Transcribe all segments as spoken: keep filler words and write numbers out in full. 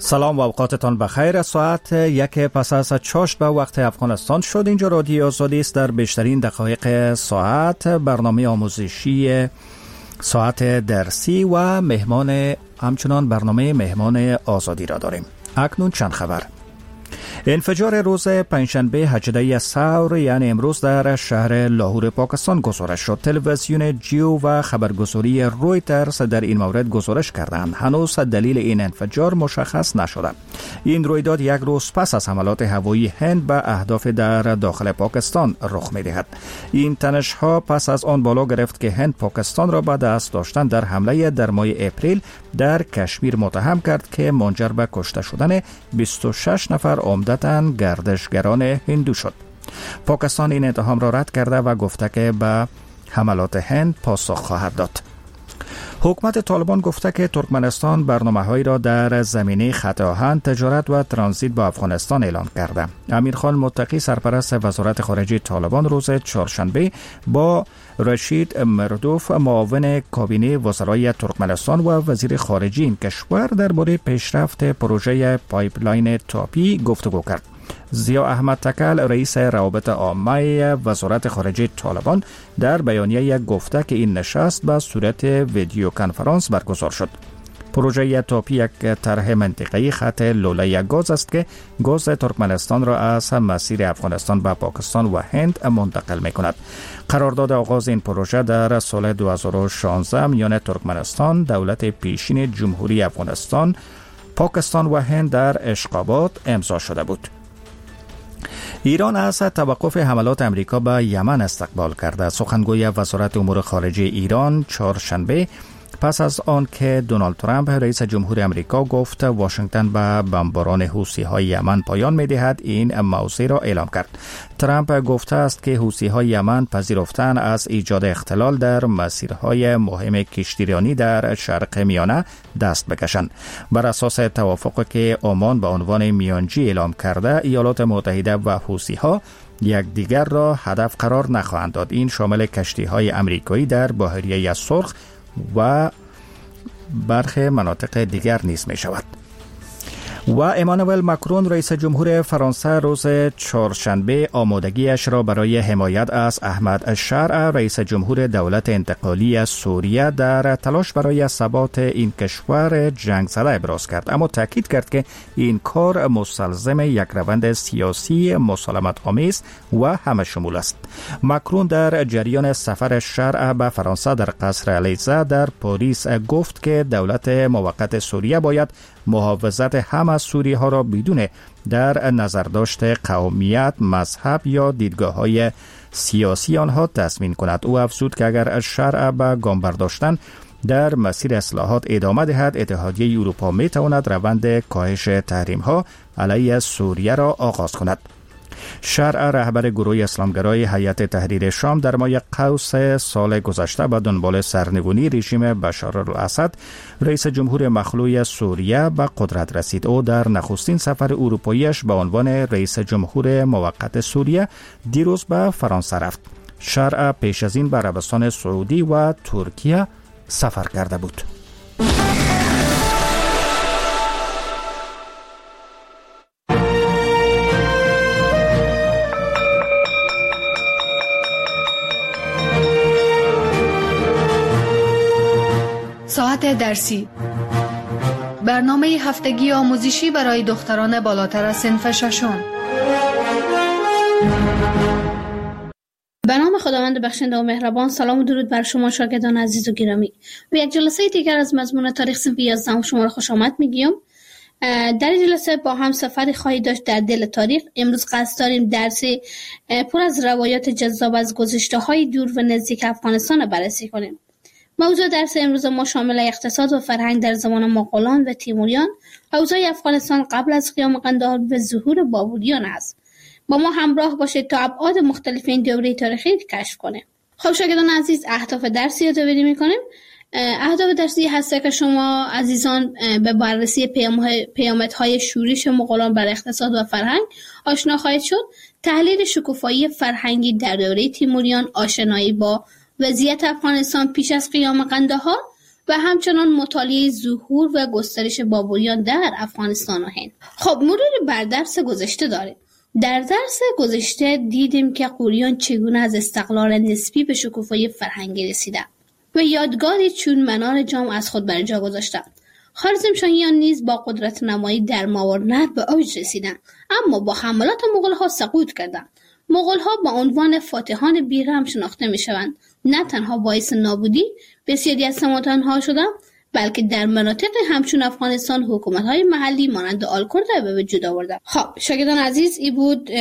سلام و اوقاتتان بخیر. ساعت یک پس از چاشت به وقت افغانستان شد. اینجا رادیو آزادی است. در بیشترین دقایق ساعت برنامه آموزشی، ساعت درسی و مهمان، همچنان برنامه مهمان آزادی را داریم. اکنون چند خبر. انفجار روز پنجشنبه هجده ثور یعنی امروز در شهر لاهور پاکستان گزارش شد. تلویزیون جیو و خبرگزاری رویترز در این مورد گزارش کردند. هنوز دلیل این انفجار مشخص نشده. این رویداد یک روز پس از حملات هوایی هند به اهداف در داخل پاکستان رخ می‌دهد. این تنش‌ها پس از آن بالا گرفت که هند پاکستان را به دست داشتن در حمله در ماه اپریل در کشمیر متهم کرد که منجر به کشته شدن بیست و شش نفر عمدتاً گردشگران هندو شد. پاکستان این اتهام را رد کرده و گفته که به حملات هند پاسخ خواهد داد. حکومت طالبان گفته که ترکمنستان برنامه‌هایی را در زمینه خط آهن، تجارت و ترانزیت با افغانستان اعلام کرده. امیرخان متقی سرپرست وزارت خارجه طالبان روز چهارشنبه با رشید مردوف معاون کابینه وزرای ترکمنستان و وزیر خارجه این کشور درباره پیشرفت پروژه پایپلاین تاپی گفتگو کرد. ضیا احمد تکل رئیس روابط عامه وزارت خارجه طالبان در بیانیه گفته که این نشست به صورت ویدیو کنفرانس برگزار شد. پروژه تاپی یک طرح منطقه‌ای خط لوله گاز است که گاز ترکمنستان را از مسیر افغانستان به پاکستان و هند منتقل می‌کند. قرارداد آغاز این پروژه در سال دو هزار و شانزده میان ترکمنستان، دولت پیشین جمهوری افغانستان، پاکستان و هند در اشقابات امضا شده بود. ایران از توقف حملات امریکا به یمن استقبال کرده. سخنگوی وزارت امور خارجه ایران چهارشنبه پس از آن که دونالد ترامپ رئیس جمهور امریکا گفت واشنگتن به بمباران حوثی‌های یمن پایان می‌دهد، این موضوع را اعلام کرد. ترامپ گفته است که حوثی‌های یمن پذیرفتن از ایجاد اختلال در مسیرهای مهم کشتیرانی در شرق میانه دست بکشند. بر اساس توافقی که عمان به عنوان میانجی اعلام کرده، ایالات متحده و حوثی‌ها یکدیگر را هدف قرار نخواهند داد. این شامل کشتی‌های آمریکایی در بحیره سرخ و برخی مناطق دیگر نیز می شود. و امانوئل ماکرون رئیس جمهور فرانسه روز چهارشنبه آمادگیش را برای حمایت از احمد الشرع رئیس جمهور دولت انتقالی سوریه در تلاش برای ثبات این کشور جنگ زده ابراز کرد، اما تاکید کرد که این کار مستلزم یک روند سیاسی مسالمت آمیز و همه شمول است. ماکرون در جریان سفر شرع به فرانسه در قصر الیزه در پاریس گفت که دولت موقت سوریه باید محافظت همه سوری ها را بدون در نظر داشته قومیت، مذهب یا دیدگاه های سیاسی آنها تضمین کند. او افزود که اگر الشرع به گام برداشتن در مسیر اصلاحات ادامه دهد، اتحادیه اروپا می تواند روند کاهش تحریم ها علیه سوریه را آغاز کند. شرع رهبر گروه اسلامگرای هیئت تحریر شام در ماه قوس سال گذشته به دنبال سرنگونی رژیم بشار الاسد رئیس جمهور مخلوع سوریه به قدرت رسید. او در نخستین سفر اروپاییش به عنوان رئیس جمهور موقت سوریه دیروز به فرانسه رفت. شرع پیش از این به عربستان سعودی و ترکیه سفر کرده بود. ساعت درسی، برنامه هفتگی آموزشی برای دختران بالاتر از صنف ششم. به نام خداوند بخشنده و مهربان. سلام و درود بر شما شاگردان عزیز و گرامی. به یک جلسه دیگر از مضمون تاریخ صنف یازدهم شما را خوش آمد میگیم. در جلسه با هم سفری خواهید داشت در دل تاریخ. امروز قصد داریم درسی پر از روایات جذاب از گذشته‌های دور و نزدیک افغانستان را بررسی کنیم. موضوع درس امروز ما شامل اقتصاد و فرهنگ در زمان مغولان و تیموریان، اوضاع افغانستان قبل از قیام قندهار و ظهور بابلیان است. با ما همراه باشید تا ابعاد مختلف این دوره تاریخی کشف کنیم. خب شاگردان عزیز، اهداف درسی رو یادآوری می‌کنیم. اهداف درسی هست که شما عزیزان به بررسی پیامدهای شورش مغولان بر اقتصاد و فرهنگ آشنا خواهید شد، تحلیل شکوفایی فرهنگی در دوره تیموریان، آشنایی با وضعیت افغانستان پیش از قیام قندهار و همچنان مطالعه ظهور و گسترش بابوریان در افغانستان و هند. خب مرور بر درس گذشته داریم. در درس گذشته دیدیم که غوریان چگونه از استقلال نسبی به شکوفایی فرهنگی رسیدند و یادگاری چون منار جام از خود بر جا گذاشتند. خوارزمشاهیان نیز با قدرت نمایی در ماورنهر به اوج رسیدند، اما با حملات مغول‌ها سقوط کردند. مغول‌ها با عنوان فاتحان بیرحم شناخته می‌شوند. نه تنها باعث نابودی بسیاری از سماطان‌ها شدند، بلکه در مناطق همچون افغانستان حکومت‌های محلی مانند آلکورده به وجود آوردند. خب شاگردان عزیز، این بود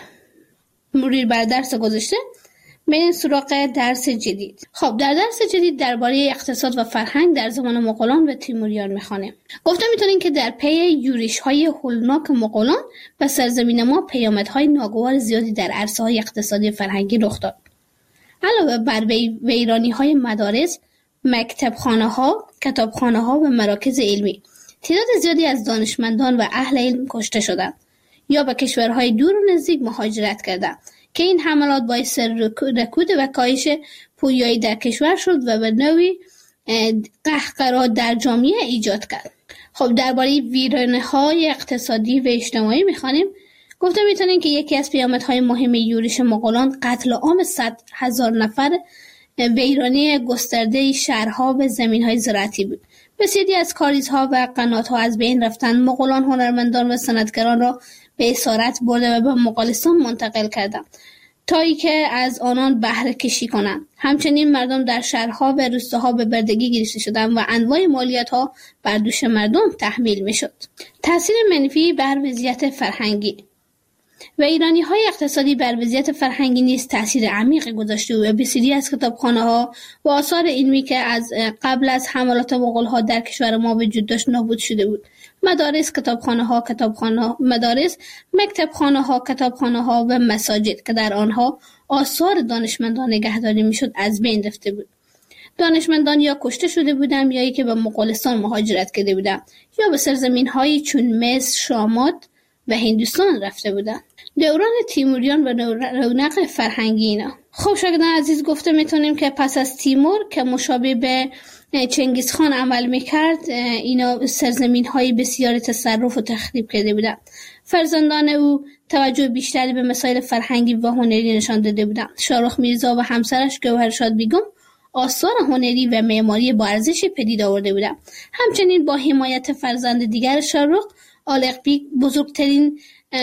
مرور بر درس گذشته. بریم سراغ درس جدید. خب در درس جدید درباره اقتصاد و فرهنگ در زمان مغولان و تیموریان می‌خوانیم. گفته می‌تونیم که در پی یورش‌های هولناک مغولان به سرزمین ما پیامدهای ناگوار زیادی در عرصه‌های اقتصادی و فرهنگی رخ داد. علاوه بر ویرانی‌های مدارس، مکتبخانه‌ها، کتابخانه‌ها و مراکز علمی، تعداد زیادی از دانشمندان و اهل علم کشته شدند یا به کشورهای دور و نزدیک مهاجرت کردند که این حملات باعث رکود و کاهش پویایی در کشور شد و به نوعی قهقرا در جامعه ایجاد کرد. خب درباره ویرانه‌های اقتصادی و اجتماعی می‌خوانیم. گفته می‌تونیم که یکی از پیامدهای مهم یورش مغولان قتل عام صد هزار نفر، ویرانی گسترده شهرها و زمین‌های زراعتی بود. بسیاری از کاریزها و قنات‌ها از بین رفتند. مغولان هنرمندان و صنعتگران را به اسارت برده و به مغولستان منتقل کردند تا ای که از آنان بهره کشی کنند. همچنین مردم در شهرها و روستاها به بردگی گرفته شدند و انواع مالیات‌ها بر دوش مردم تحمیل می‌شد. تأثیر منفی بر وضعیت فرهنگی و ایرانی‌های اقتصادی بر وضعیت فرهنگی نیز تأثیر عمیق گذاشته و بسیاری از کتابخانه‌ها و آثار علمی که از قبل از حملات مغول‌ها در کشور ما وجود داشت نابود شده بود. مدارس، کتابخانه‌ها، کتابخانه مدارس، مکتبخانه‌ها، کتابخانه‌ها و مساجد که در آنها آثار دانشمندان نگهداری می‌شد از بین رفته بود. دانشمندان یا کشته شده بودند یا که به مغولستان مهاجرت کرده بودند یا به سرزمین‌های چون مصر، شامات و هندوستان رفته بودند. دوران تیموریان و رونق فرهنگی اینا. خب شاگردان عزیز، گفته میتونیم که پس از تیمور که مشابه به چنگیز خان عمل میکرد، اینا سرزمین های بسیاری تصرف و تخریب کرده بودند. فرزندان او توجه بیشتری به مسائل فرهنگی و هنری نشان داده بودند. شاهرخ میرزا و همسرش گوهرشاد بیگم آثار هنری و معماری با ارزش پدید آورده بودند. همچنین با حمایت فرزند دیگر شاهرخ، آلق بیگ بزرگترین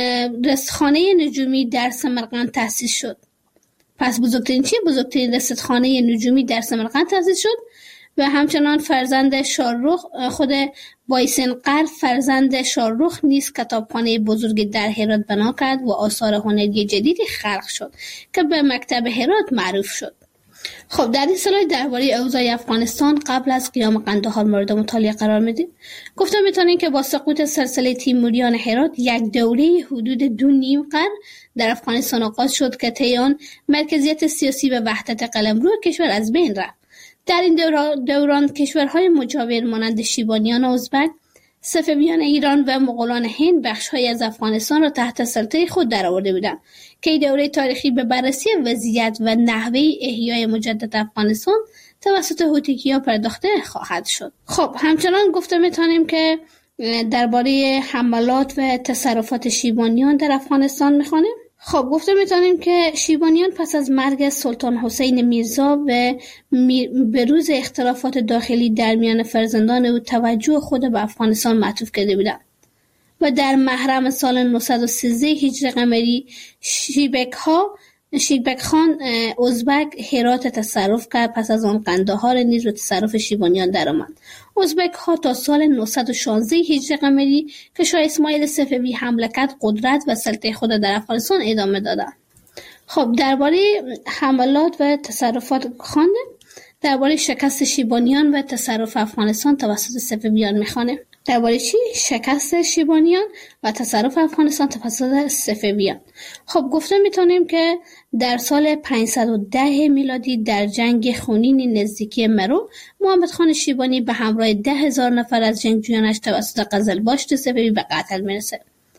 رستخانه نجومی در سمرقند تأسیس شد. پس بزرگترین چی؟ بزرگترین رصدخانه نجومی در سمرقند تأسیس شد و همچنان فرزند شاهرخ خود وایسنقر فرزند شاهرخ نیز کتابخانه بزرگی در هرات بنا کرد و آثار هنری جدیدی خلق شد که به مکتب هرات معروف شد. خب در این سلاید درباره اوضاع افغانستان قبل از قیام قندهار مورد مطالعه قرار میدیم. گفته میتونیم که با سقوط سلسله تیموریان هرات یک دوره حدود دو نیم قرن در افغانستان آغاز شد که طی آن مرکزیت سیاسی و وحدت قلمرو کشور از بین رفت. در این دوران, دوران کشورهای مجاور مانند شیبانیان ازبک، صفویان ایران و مغولان هند بخش‌هایی از افغانستان را تحت سلطه خود درآورده بودند که این دوره تاریخی به بررسی وضعیت و نحوه احیای مجدد افغانستان توسط هوتکی‌ها پرداخته خواهد شد. خب همچنان گفته می‌تونیم که درباره حملات و تصرفات شیبانیان در افغانستان می‌خوانیم. خب گفته میتونیم که شیبانیان پس از مرگ سلطان حسین میرزا و بروز اختلافات داخلی در میان فرزندان او توجه خود به افغانستان معطوف کرده بودند و در محرم سال نهصد و سیزده هجری قمری شیبک ها شیبک خان ازبک هرات تصرف کرد. پس از آن قندهار نیز به تصرف شیبانیان درآمد. ازبک ها تا سال نهصد و شانزده هجری قمری که شاه اسماعیل صفوی حمله کرد قدرت و سلطه خود در افغانستان ادامه دادند. خب درباره حملات و تصرفات خواندیم. درباره شکست شیبانیان و تصرف افغانستان توسط صفویان میخوانیم. درباره چی؟ شکست شیبانیان و تصرف افغانستان توسط صفویان. خب گفته میتونیم که در سال پانصد و ده میلادی در جنگ خونین نزدیکی مرو، محمد خان شیبانی به همراه ده هزار نفر از جنگجویانش توسط قزلباشت صفوی به قتل میرسه.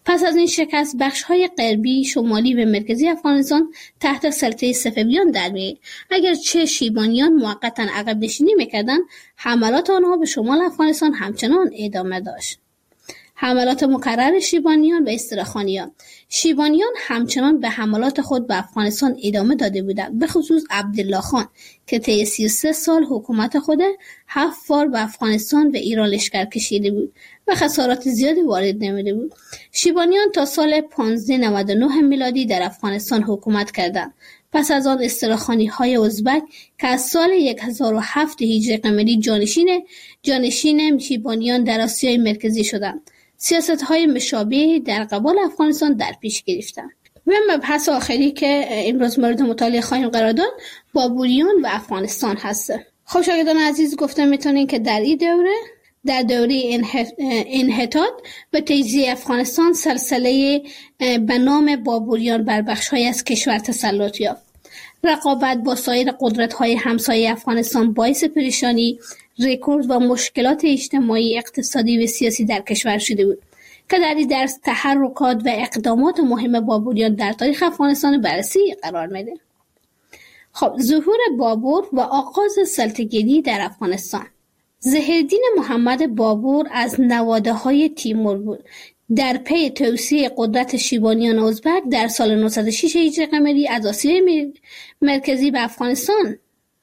پس از این شکست بخش‌های غربی، شمالی و مرکزی افغانستان تحت سلطه صفویان در می‌آید. اگرچه شیبانیان موقتاً عقب نشینی می‌کردند، حملات آنها به شمال افغانستان همچنان ادامه داشت. حملات مکرر شیبانیان و استرخانیان. شیبانیان همچنان به حملات خود به افغانستان ادامه داده بودند، به خصوص عبدالله خان که طی سی و سه سال حکومت خود هفت بار به افغانستان و ایران لشکر کشیده بود و خسارات زیادی وارد نموده بود. شیبانیان تا سال پانزده نود و نه میلادی در افغانستان حکومت کردند. پس از آن استرخانی‌های ازبک که از سال هزار و هفت هجری قمری جانشین جانشین شیبانیان در آسیای مرکزی شدند، سیاست‌های مشابهی در قبال افغانستان در پیش گرفتند. و مبحث آخری که امروز مورد مطالعه خواهیم قرار داد بابوریان و افغانستان هست. خب شاگردان عزیز، گفتم میتونین که در این دوره در دوره انحطاط و تجزیه افغانستان سلسله به نام بابوریان بر بخش‌های از کشور تسلط یافت. رقابت با سایر قدرت‌های همسایه افغانستان باعث پریشانی، رکورد و مشکلات اجتماعی، اقتصادی و سیاسی در کشور شده بود که در این درس تحرکات و اقدامات مهم بابوریان در تاریخ افغانستان بررسی قرار میده. خب ظهور بابور و آغاز سلطه‌گیری در افغانستان. ظهیرالدین محمد بابور از نواده های تیمور بود. در پی توسعه قدرت شیبانیان ازبک در سال نهصد و شش هجری قمری از آسیای مرکزی به افغانستان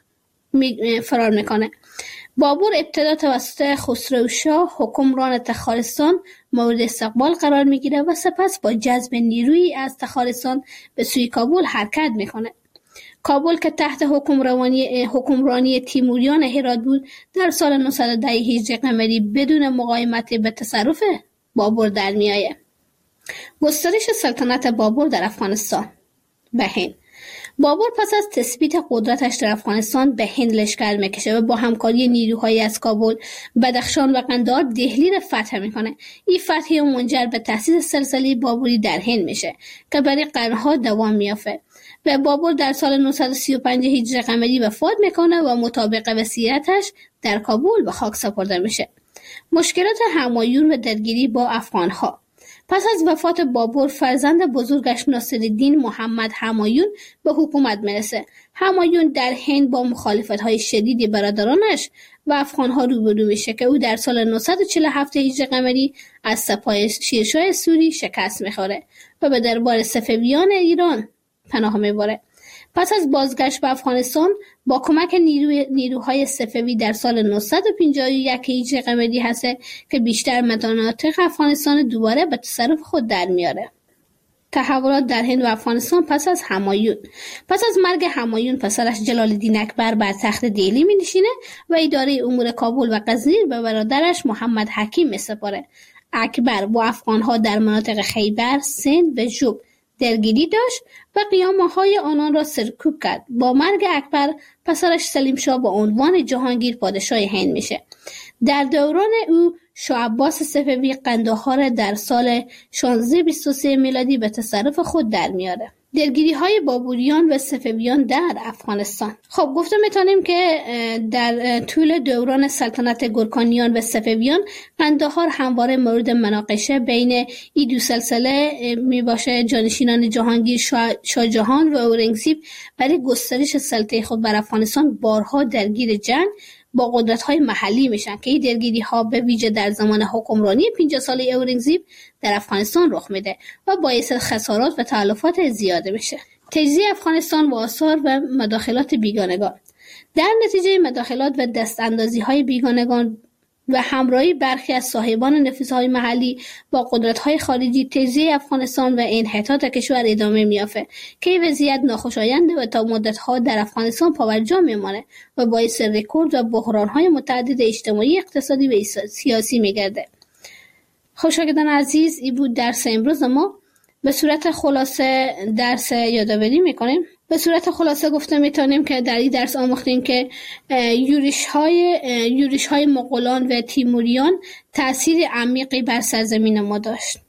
فرار میکنه. بابور ابتدا توسط خسروشاه حکمران تخارستان مورد استقبال قرار میگیره و سپس با جذب نیرویی از تخارستان به سوی کابل حرکت میکنه. کابل که تحت حکمرانی حکمرانی تیموریان هرات بود در سال نهصد و ده هجری قمری بدون مقاومت به تصرف بابور در میآید. گسترش سلطنت بابور در افغانستان. به هند. بابور پس از تثبیت قدرتش در افغانستان به هند لشکر میکشه و با همکاری نیروهای از کابل، بدخشان و قندهار دهلی را فتح میکنه. این فتح منجر به تأسیس سلسله بابوری در هند میشه که برای قرنها دوام میافته و بابور در سال نهصد و سی و پنج هجری قمری وفات میکنه و مطابق وصیتش در کابل به خاک سپرده میشه. مشکلات همایون و درگیری با افغانها. پس از وفات بابور فرزند بزرگش ناصرالدین محمد همایون به حکومت میرسه. همایون در هند با مخالفت‌های شدیدی برادرانش و افغان‌ها روبرو میشه که او در سال نهصد و چهل و هفت هجری قمری از سپاه شیرشاه سوری شکست میخوره و به دربار صفویان ایران پناه میبره. پس از بازگشت به افغانستان با کمک نیروی نیروهای صفوی در سال نهصد و پنجاه و یک هجری قمری هست که بیشتر مناطق افغانستان دوباره به تصرف خود در میاره. تحولات در هند و افغانستان پس از همایون. پس از مرگ همایون پسرش جلال‌الدین اکبر بر تخت دهلی می نشینه و اداره امور کابل و غزنیر به برادرش محمد حکیم می سپاره. اکبر با افغانها در مناطق خیبر، سند و جوب درگیری داشت و قیامه‌های آنان را سرکوب کرد. با مرگ اکبر پسرش سلیم شاه با عنوان جهانگیر پادشاه هند میشه. در دوران او شاه عباس صفوی قندهار در سال شانزده بیست و سه میلادی به تصرف خود در میاره. درگیری های بابوریان و صفویان در افغانستان. خب گفته میتونیم که در طول دوران سلطنت گورکانیان و صفویان قندهار همواره مورد مناقشه بین این دو سلسله می باشه. جانشینان جهانگیر شاه, شاه جهان و اورنگزیب برای گسترش سلطه خود بر افغانستان بارها درگیر جنگ با قدرت‌های محلی میشن که این درگیری‌ها به ویژه در زمان حکمرانی پنجاه ساله اورنگزیب در افغانستان رخ میده و باعث خسارات و تلفات زیاده میشه. تجزیه افغانستان و آثار و مداخلات بیگانگان. در نتیجه مداخلات و دستاندازی‌های بیگانگان و همراهی برخی از صاحبان نفوذهای محلی با قدرت‌های خارجی، تجزیه افغانستان و انحطاط کشور ادامه می‌یافته که این وضعیت ناخوشایند و تا مدت‌ها در افغانستان پابرجا میمانه و باعث رکورد و بحران‌های متعدد اجتماعی، اقتصادی و سیاسی می‌گرده. شاگردان عزیز، این بود درس امروز ما. به صورت خلاصه درس یادآوری می‌کنیم. به صورت خلاصه گفته میتونیم که در این درس آموختیم که یورش های یورش های مغولان و تیموریان تأثیر عمیقی بر سرزمین ما داشت.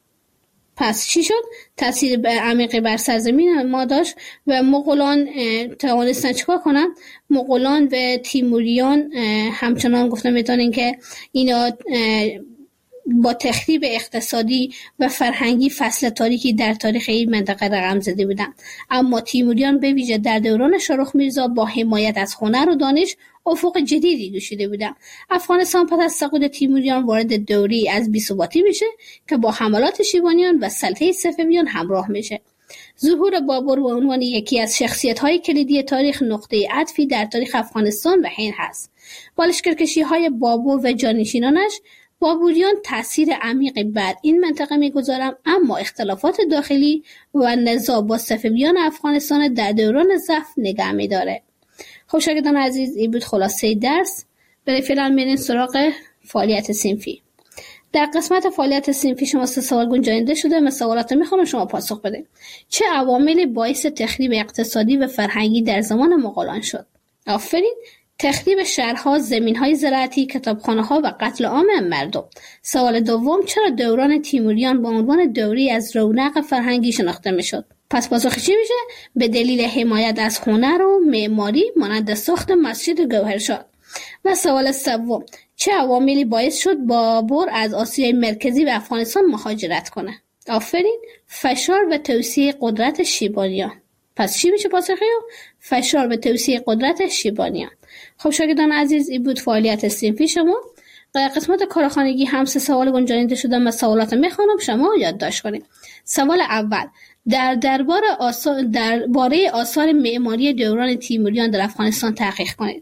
پس چی شد؟ تأثیر عمیقی بر سرزمین ما داشت و مغولان توانستن چیکار کنن؟ مغولان و تیموریان همچنان گفته میتونیم که اینا با تخریب اقتصادی و فرهنگی فصل تاریکی در تاریخ این منطقه رقم زده بودند. اما تیموریان به ویژه در دوران شاهرخ میرزا با حمایت از هنر و دانش افق جدیدی گشوده بودند. افغانستان پس از سقوط تیموریان وارد دوری از بی‌ثباتی میشه که با حملات شیبانیان و سلطه صفویان همراه میشه. ظهور بابر به عنوان یکی از شخصیت‌های کلیدی تاریخ نقطه عطفی در تاریخ افغانستان و هند هست. با لشکرکشی‌های بابر و جانشینانش بابریان تأثیر عمیقی بر این منطقه می‌گذارند، اما اختلافات داخلی و نزاع با صفویان افغانستان در دوران ضعف نگه می‌داره. خب شاگردان عزیز، این بود خلاصه درس. برای فعلا میریم سراغ فعالیت صنفی. در قسمت فعالیت صنفی شما سه سوال گنجانده شده. من سوالات میخوام شما پاسخ بدید. چه عواملی باعث تخریب اقتصادی و فرهنگی در زمان مغولان شد؟ آفرین. تخریب شهرها، زمینهای زراعتی، کتابخانه‌ها و قتل عام مردم. سوال دوم، چرا دوران تیموریان به عنوان دوری از رونق فرهنگی شناخته میشد؟ پس پاسخ چی میشه؟ به دلیل حمایت از هنر و معماری مانند ساخت مسجد گوهرشاد. و سوال سوم، چه عواملی باعث شد بابر از آسیای مرکزی به افغانستان مهاجرت کنه؟ آفرین. فشار و توسعه قدرت شیبانیان. پس چی میشه پاسخی؟ فشار و توسعه قدرت شیبانیان. خب شاگردان عزیز، این بود فعالیت صنفی شما. قسمت کارخانگی هم سه سوال گنجانیده شده. من سوالات میخوانم، شما یادداشت کنید. سوال اول، در درباره آثار درباره آثار معماری دوران تیموریان در افغانستان تحقیق کنید.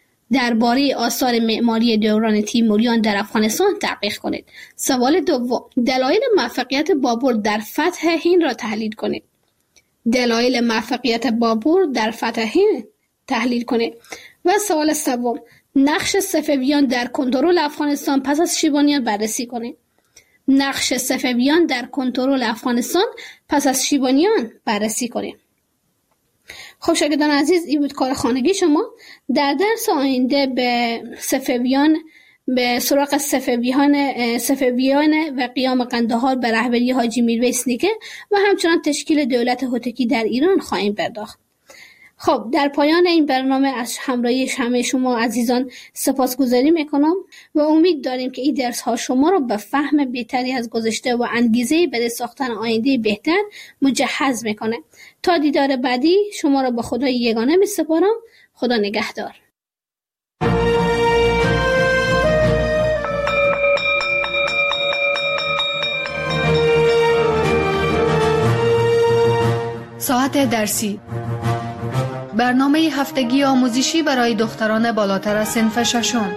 درباره آثار معماری دوران تیموریان در افغانستان تحقیق کنید. سوال دوم، دلایل موفقیت بابر در فتح هند را تحلیل کنید. دلایل موفقیت بابر در فتح هند تحلیل کنید. و سوال سوم، نقش صفویان در کنترل افغانستان پس از شیبانیان بررسی کنید. نقش صفویان در کنترل افغانستان پس از شیبانیان بررسی کنید. خب شاگردان عزیز، این بود کار خانگی شما. در درس آینده به صفویان به سراغ صفویان صفویان و قیام قندهار به رهبری حاجی میرویس نیکه و همچنان تشکیل دولت هوتکی در ایران خواهیم پرداخت. خب در پایان این برنامه از همراهی همه شما عزیزان سپاسگزاری میکنم و امید داریم که این درس ها شما را به فهم بهتری از گذشته و انگیزه برای ساختن آینده بهتر مجهز میکنه. تا دیدار بعدی شما را به خدای یگانه میسپارم. خدا نگهدار. ساعت درسی، برنامه هفتگی آموزشی برای دختران بالاتر از صنف ششم.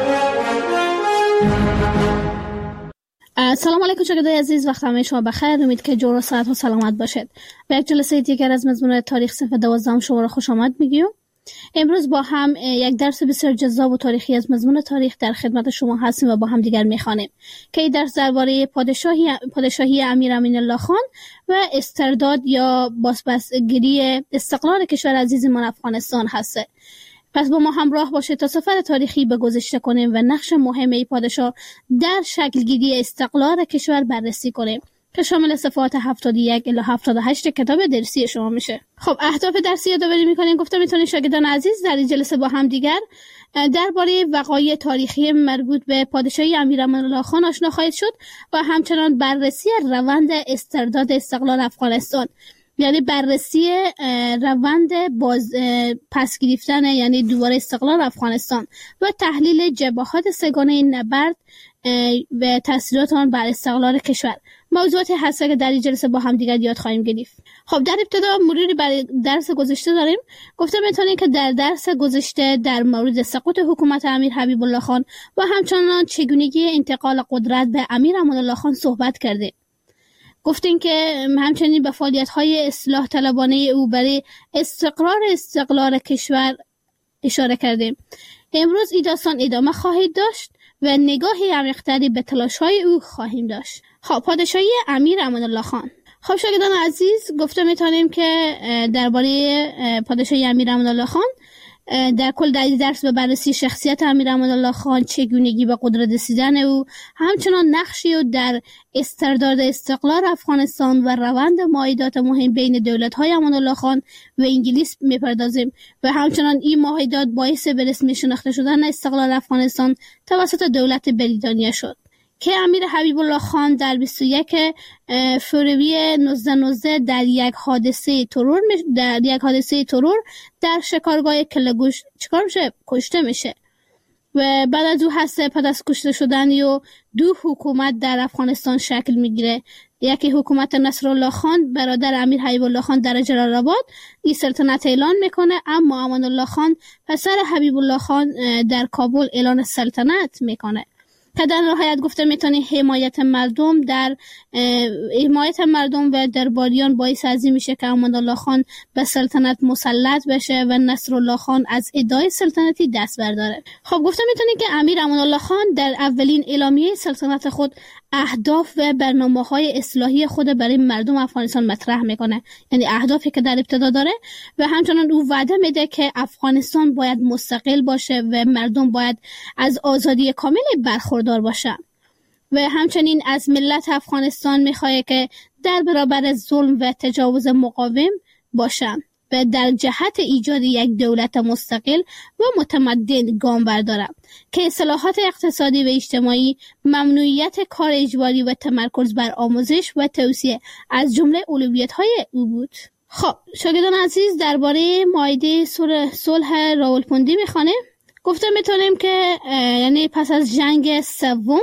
سلام علیکم شاگردای عزیز، وقت همه شما بخیر. امید که جور و صحت و سلامت باشید. به یک جلسه دیگر از مضمون تاریخ صنف دوازدهم شما را خوش آمد میگیم. امروز با هم یک درس بسیار جذاب و تاریخی از مضمون تاریخ در خدمت شما هستیم و با هم دیگر میخوانیم که این درس درباره پادشاهی پادشاهی امیر امان الله خان و استرداد یا بازپسگیری استقلال کشور عزیزمان افغانستان هست. پس با ما همراه باشید تا سفر تاریخی به گذشته کنیم و نقش مهم این پادشاه در شکلگیری استقلال کشور بررسی کنیم که شامل صفحات هفتاد و یک الی هفتاد و هشت کتاب درسی شما میشه. خب اهداف درسی یادآوری میکنیم. گفتم میتونید شاگردان عزیز در این جلسه با هم دیگر درباره وقایع تاریخی مربوط به پادشاهی امیر امان الله خان آشنا خواهید شد و همچنان بررسی روند استرداد استقلال افغانستان، یعنی بررسی روند باز پس گرفتن یعنی دوباره استقلال افغانستان و تحلیل جبهات سگانه این نبرد و تاثیرات آن بر استقلال کشور، موضوعاتی هست که در این جلسه با هم دیگر یاد خواهیم گرفت. خب در ابتدا مروری بر درس گذشته داریم. گفتم میتونیم که در درس گذشته در مورد سقوط حکومت امیر حبیب الله خان و همچنان چگونگی انتقال قدرت به امیر امان الله خان صحبت کردیم. گفتیم که همچنین به فعالیت‌های اصلاح طلبانه او برای استقرار استقلال کشور اشاره کردیم. امروز این داستان ادامه خواهید داشت و نگاهی عمیق‌تری به تلاش‌های او خواهیم داشت. خب پادشاهی امیر امان الله خان. خب شاگردان عزیز، گفته میتونیم که درباره پادشاهی امیر امان الله خان در کل در درس به بررسی شخصیت امیر امان الله خان، چگونگی به قدرت رسیدن او، همچنان نقشی او در استرداد استقلال افغانستان و روند معاهدات مهم بین دولت‌های امان الله خان و انگلیس میپردازیم و همچنان این معاهدات باعث به رسمی شناخته شدن استقلال افغانستان توسط دولت بریتانیا شد. که امیر حبیب الله خان در بیست و یک فوریه هزار و نهصد و نوزده در یک حادثه ترور در یک حادثه ترور در شکارگاه کلهگوش چیکار میشه کشته میشه و بعد از او حادثه پس از کشته شدن و دو حکومت در افغانستان شکل میگیره. یکی حکومت نصرالله خان برادر امیر حبیب الله خان در جلال‌آباد این سلطنت اعلان میکنه، اما امان الله خان پسر حبیب الله خان در کابل اعلان سلطنت میکنه که در نهایت گفته میتونی حمایت مردم در حمایت مردم و درباریان باعث ازی میشه که امان الله خان به سلطنت مسلط بشه و نصرالله خان از ادعای سلطنتی دست برداره. خب گفته میتونی که امیر امان الله خان در اولین اعلامیه سلطنت خود اهداف و برنامه‌های اصلاحی خود برای مردم افغانستان مطرح میکنه، یعنی اهدافی که در ابتدا داره و همچنان او وعده میده که افغانستان باید مستقل باشه و مردم باید از آزادی کامل برخوردار باشن و همچنین از ملت افغانستان میخواد که در برابر ظلم و تجاوز مقاوم باشن و در جهت ایجاد یک دولت مستقل و متمدن گام بردارم که اصلاحات اقتصادی و اجتماعی، ممنوعیت کار اجباری و تمرکز بر آموزش و توسعه از جمله اولویت‌های او بود. خب شاگردان عزیز درباره معاهده صلح راولپندی میخوانه. گفته میتونیم که یعنی پس از جنگ سوم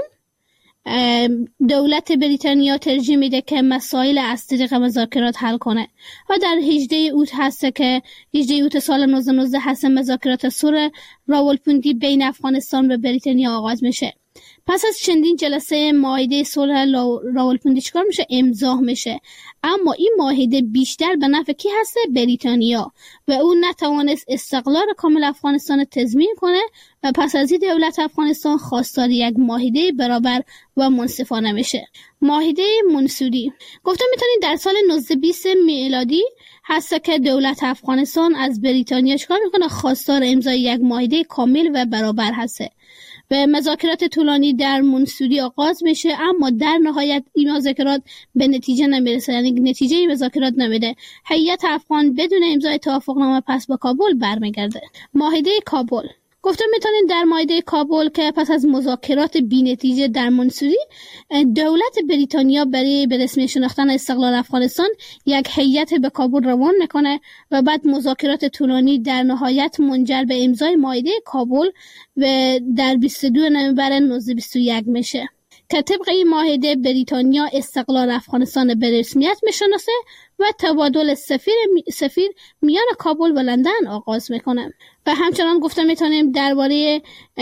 دولت بریتانیا ترجیح میده که مسائل از طریق مذاکرات حل کنه و در هجده اوت هست که هجده اوت سال نوزده نوزده هست مذاکرات صلح راولپندی بین افغانستان و بریتانیا آغاز میشه. پس از چندین جلسه معاهده صلح راولپندی چیکار میشه؟ امضا میشه، اما این معاهده بیشتر به نفع کی هست؟ بریتانیا و اون نتوانست استقلال کامل افغانستان تضمین کنه و پس از این دولت افغانستان خواستار یک معاهده برابر و منصفانه میشه. معاهده منصوری گفتم میتونید در سال نوزده بیست میلادی هست که دولت افغانستان از بریتانیا چیکار میکنه؟ خواستار امضای یک معاهده کامل و برابر هسته و مذاکرات طولانی در منصوری آغاز میشه، اما در نهایت این مذاکرات به نتیجه نمیرسه، یعنی نتیجه این مذاکرات نمیده. هیئت افغان بدون امضای توافقنامه پس به کابل برمیگرده. معاهده کابل گفتم میتونید در معاهده کابل که پس از مذاکرات بی‌نتیجه در منصوری دولت بریتانیا برای به رسمی شناختن استقلال افغانستان یک هیئت به کابل روان میکنه و بعد مذاکرات طولانی در نهایت منجر به امضای معاهده کابل و در بیست و دو نوامبر نوزده بیست و یک میشه که طبق این معاهده بریتانیا استقلال افغانستان به رسمیت میشناسه و تبادل سفیر سفیر میان کابل و لندن آغاز میکنه. و همچنان گفته میتونیم درباره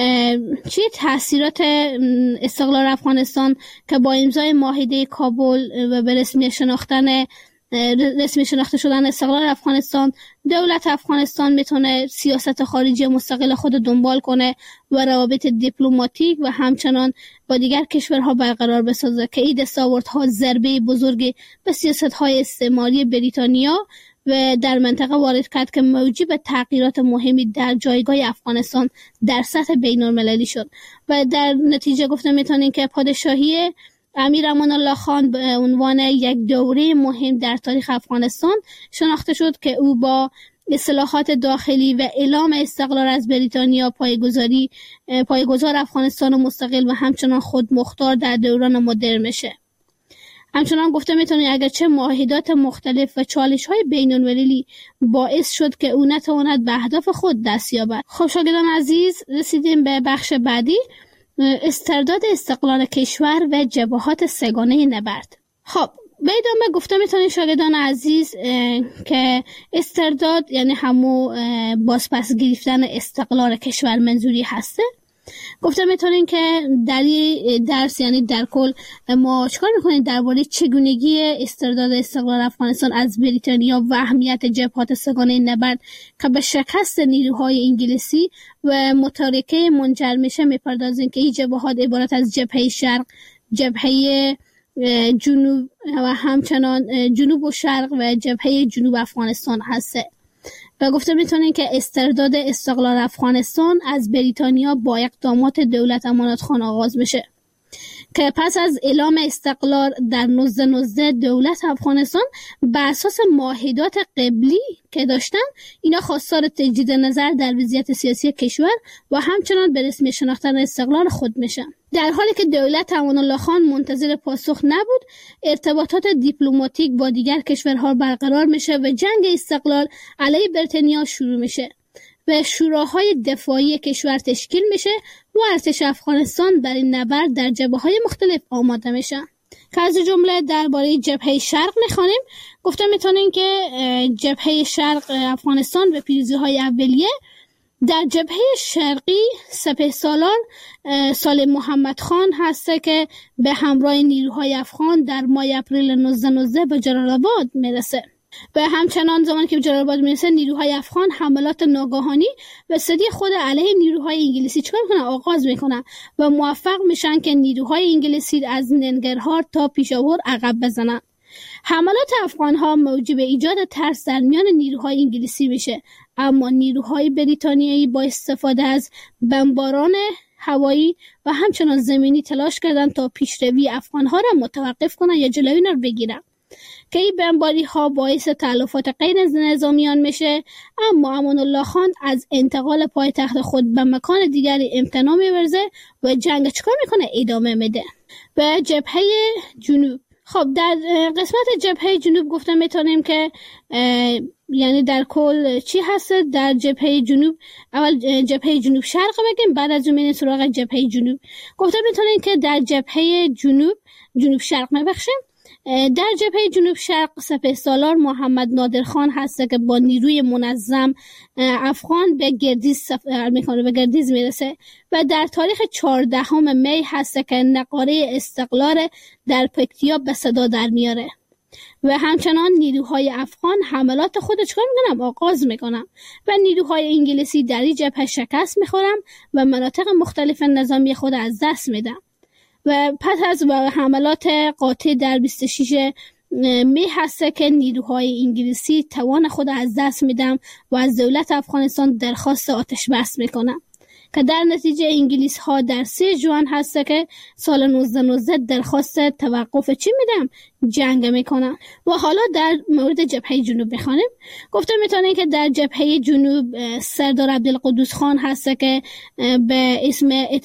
چی تاثیرات استقلال افغانستان که با امضای معاهده کابل و به رسمی شناختن رسمی شناخته شدن استقلال افغانستان دولت افغانستان میتونه سیاست خارجی مستقل خود دنبال کنه و روابط دیپلماتیک و همچنان با دیگر کشورها برقرار بسازه که این دستاوردها ضربه بزرگی به سیاست‌های استعماری بریتانیا و در منطقه وارد کرد که موجب تغییرات مهمی در جایگاه افغانستان در سطح بین‌المللی شد و در نتیجه گفته میتونیم که پادشاهی امیر امان الله خان به عنوان یک دوره مهم در تاریخ افغانستان شناخته شد که او با اصلاحات داخلی و اعلام استقلال از بریتانیا پایه‌گذاری پایه‌گذار افغانستان مستقل و همچنان خود مختار در دوران مدرن میشه. همچنان گفته میتونید اگرچه معاهدات مختلف و چالش‌های بین‌المللی باعث شد که او نتواند به اهداف خود دست یابد. خب شاگردان عزیز رسیدیم به بخش بعدی، استرداد استقلال کشور و جبهات سگانه نبرد. خب به ادامه گفته میتونید شاگردان عزیز که استرداد یعنی همو بازپس گرفتن استقلال کشور منظوری هسته. گفته میتونید که در درس یعنی در کل ما چکار میکنیم درباره چگونگی استرداد استقلال افغانستان از بریتانیا و اهمیت جبهات سگانه نبرد که به شکست نیروهای انگلیسی و متارکه منجر میشه میپردازیم که این جبهات عبارت از جبهه شرق، جبهه جنوب و همچنان جنوب و شرق و جبهه جنوب افغانستان هسته. و گفته میتونین که استرداد استقلال افغانستان از بریتانیا با اقدامات دولت امانت خان آغاز میشه که پس از اعلام استقلال در نوزده نوزده دولت افغانستان بر اساس معاهدات قبلی که داشتن اینا خواستار تجدید نظر در وضعیت سیاسی کشور و همچنان به رسمی شناختن استقلال خود میشن. در حالی که دولت امان الله خان منتظر پاسخ نبود، ارتباطات دیپلماتیک با دیگر کشورها برقرار میشه و جنگ استقلال علیه بریتانیا شروع میشه و شوراهای دفاعی کشور تشکیل میشه و ارتش افغانستان برای نبرد در جبهه‌های مختلف آماده میشه. که از جمله درباره جبهه شرق میخوانیم. گفته میتونیم که جبهه شرق افغانستان و پیروزی‌های اولیه در جبهه شرقی سپهسالار سال محمد خان هسته که به همراه نیروهای افغان در ماه اپریل نوزده نوزده به جلال آباد میرسه و همچنان زمان که به جلال آباد میرسه نیروهای افغان حملات ناگهانی و صدی خود علیه نیروهای انگلیسی چکار کنن آغاز میکنن و موفق میشن که نیروهای انگلیسی از ننگرهار تا پیشاور عقب بزنن. حملات افغان‌ها موجب ایجاد ترس در میان نیروهای انگلیسی میشه، اما نیروهای بریتانیایی با استفاده از بمباران هوایی و همچنان زمینی تلاش کردن تا پیشروی افغان‌ها را متوقف کنن یا جلوی اینا رو بگیرن که این بمباری ها باعث تلفات غیر نظامیان میشه. اما امان الله خان از انتقال پایتخت خود به مکان دیگری امتناع می‌ورزه و جنگ چیکار میکنه؟ ادامه میده. به جبهه جنوب، خب در قسمت جبهه جنوب گفتم میتونیم که یعنی در کل چی هست در جبهه جنوب. اول جبهه جنوب شرق بگیم، بعد از اون میریم سراغ جبهه جنوب. گفتم میتونیم که در جبهه جنوب جنوب شرق میبخشیم. در جبهه جنوب شرق سپهسالار محمد نادر خان هست که با نیروی منظم افغان به گردیز سفر میکنه، به گردیز میرسه و در تاریخ چهاردهم می هست که نقاره استقلال در پکتیا به صدا در میاره و همچنان نیروهای افغان حملات خود چکار میکنن؟ آغاز میکنن و نیروهای انگلیسی در این جبهه شکست میخورن و مناطق مختلف نظامی خود از دست میدن و پس از حملات قاطع در بیست و شش می هسته که نیروهای انگلیسی توان خود از دست میدن و از دولت افغانستان درخواست آتش بس میکنن که در نتیجه انگلیس ها در سه ژوئن هسته که سال نوزده نوزده درخواست توقف چی میدم؟ جنگ میکنن. و حالا در مورد جبهه جنوب بخوانیم. گفته میتونه که در جبهه جنوب سردار عبدالقدوس خان هسته که به اسم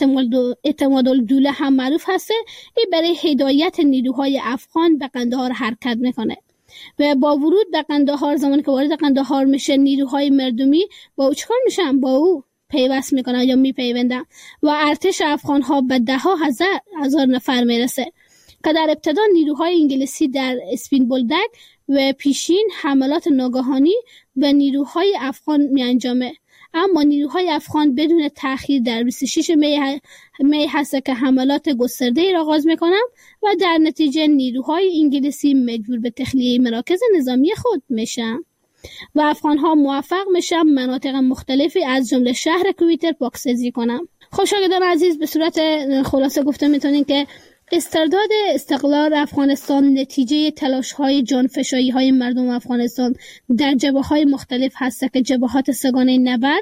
اعتماد الدوله هم معروف هسته. این برای هدایت نیروهای افغان به قندهار حرکت میکنه و با ورود به قندهار، زمانی که وارد قندهار میشه نیروهای مردمی با او چکار میشن؟ با او پیوست میکنن یا میپیوندن و ارتش افغان ها به ده ها هزار هزار نفر میرسه که در ابتدا نیروهای انگلیسی در اسپین بولدک و پیشین حملات ناگهانی به نیروهای افغان می انجامه. اما نیروهای افغان بدون تأخیر در بیست و شش می, می هست که حملات گسترده ای را آغاز میکنن و در نتیجه نیروهای انگلیسی مجبور به تخلیه مراکز نظامی خود میشن و افغان ها موفق میشن مناطق مختلفی از جمله شهر کویتر پاکسازی کنن. خب شاگردان عزیز، به صورت خلاصه گفته میتونین که استرداد استقلال افغانستان نتیجه تلاش های جانفشانی های مردم افغانستان در جبهه های مختلف هست که جبهات سگانه نبرد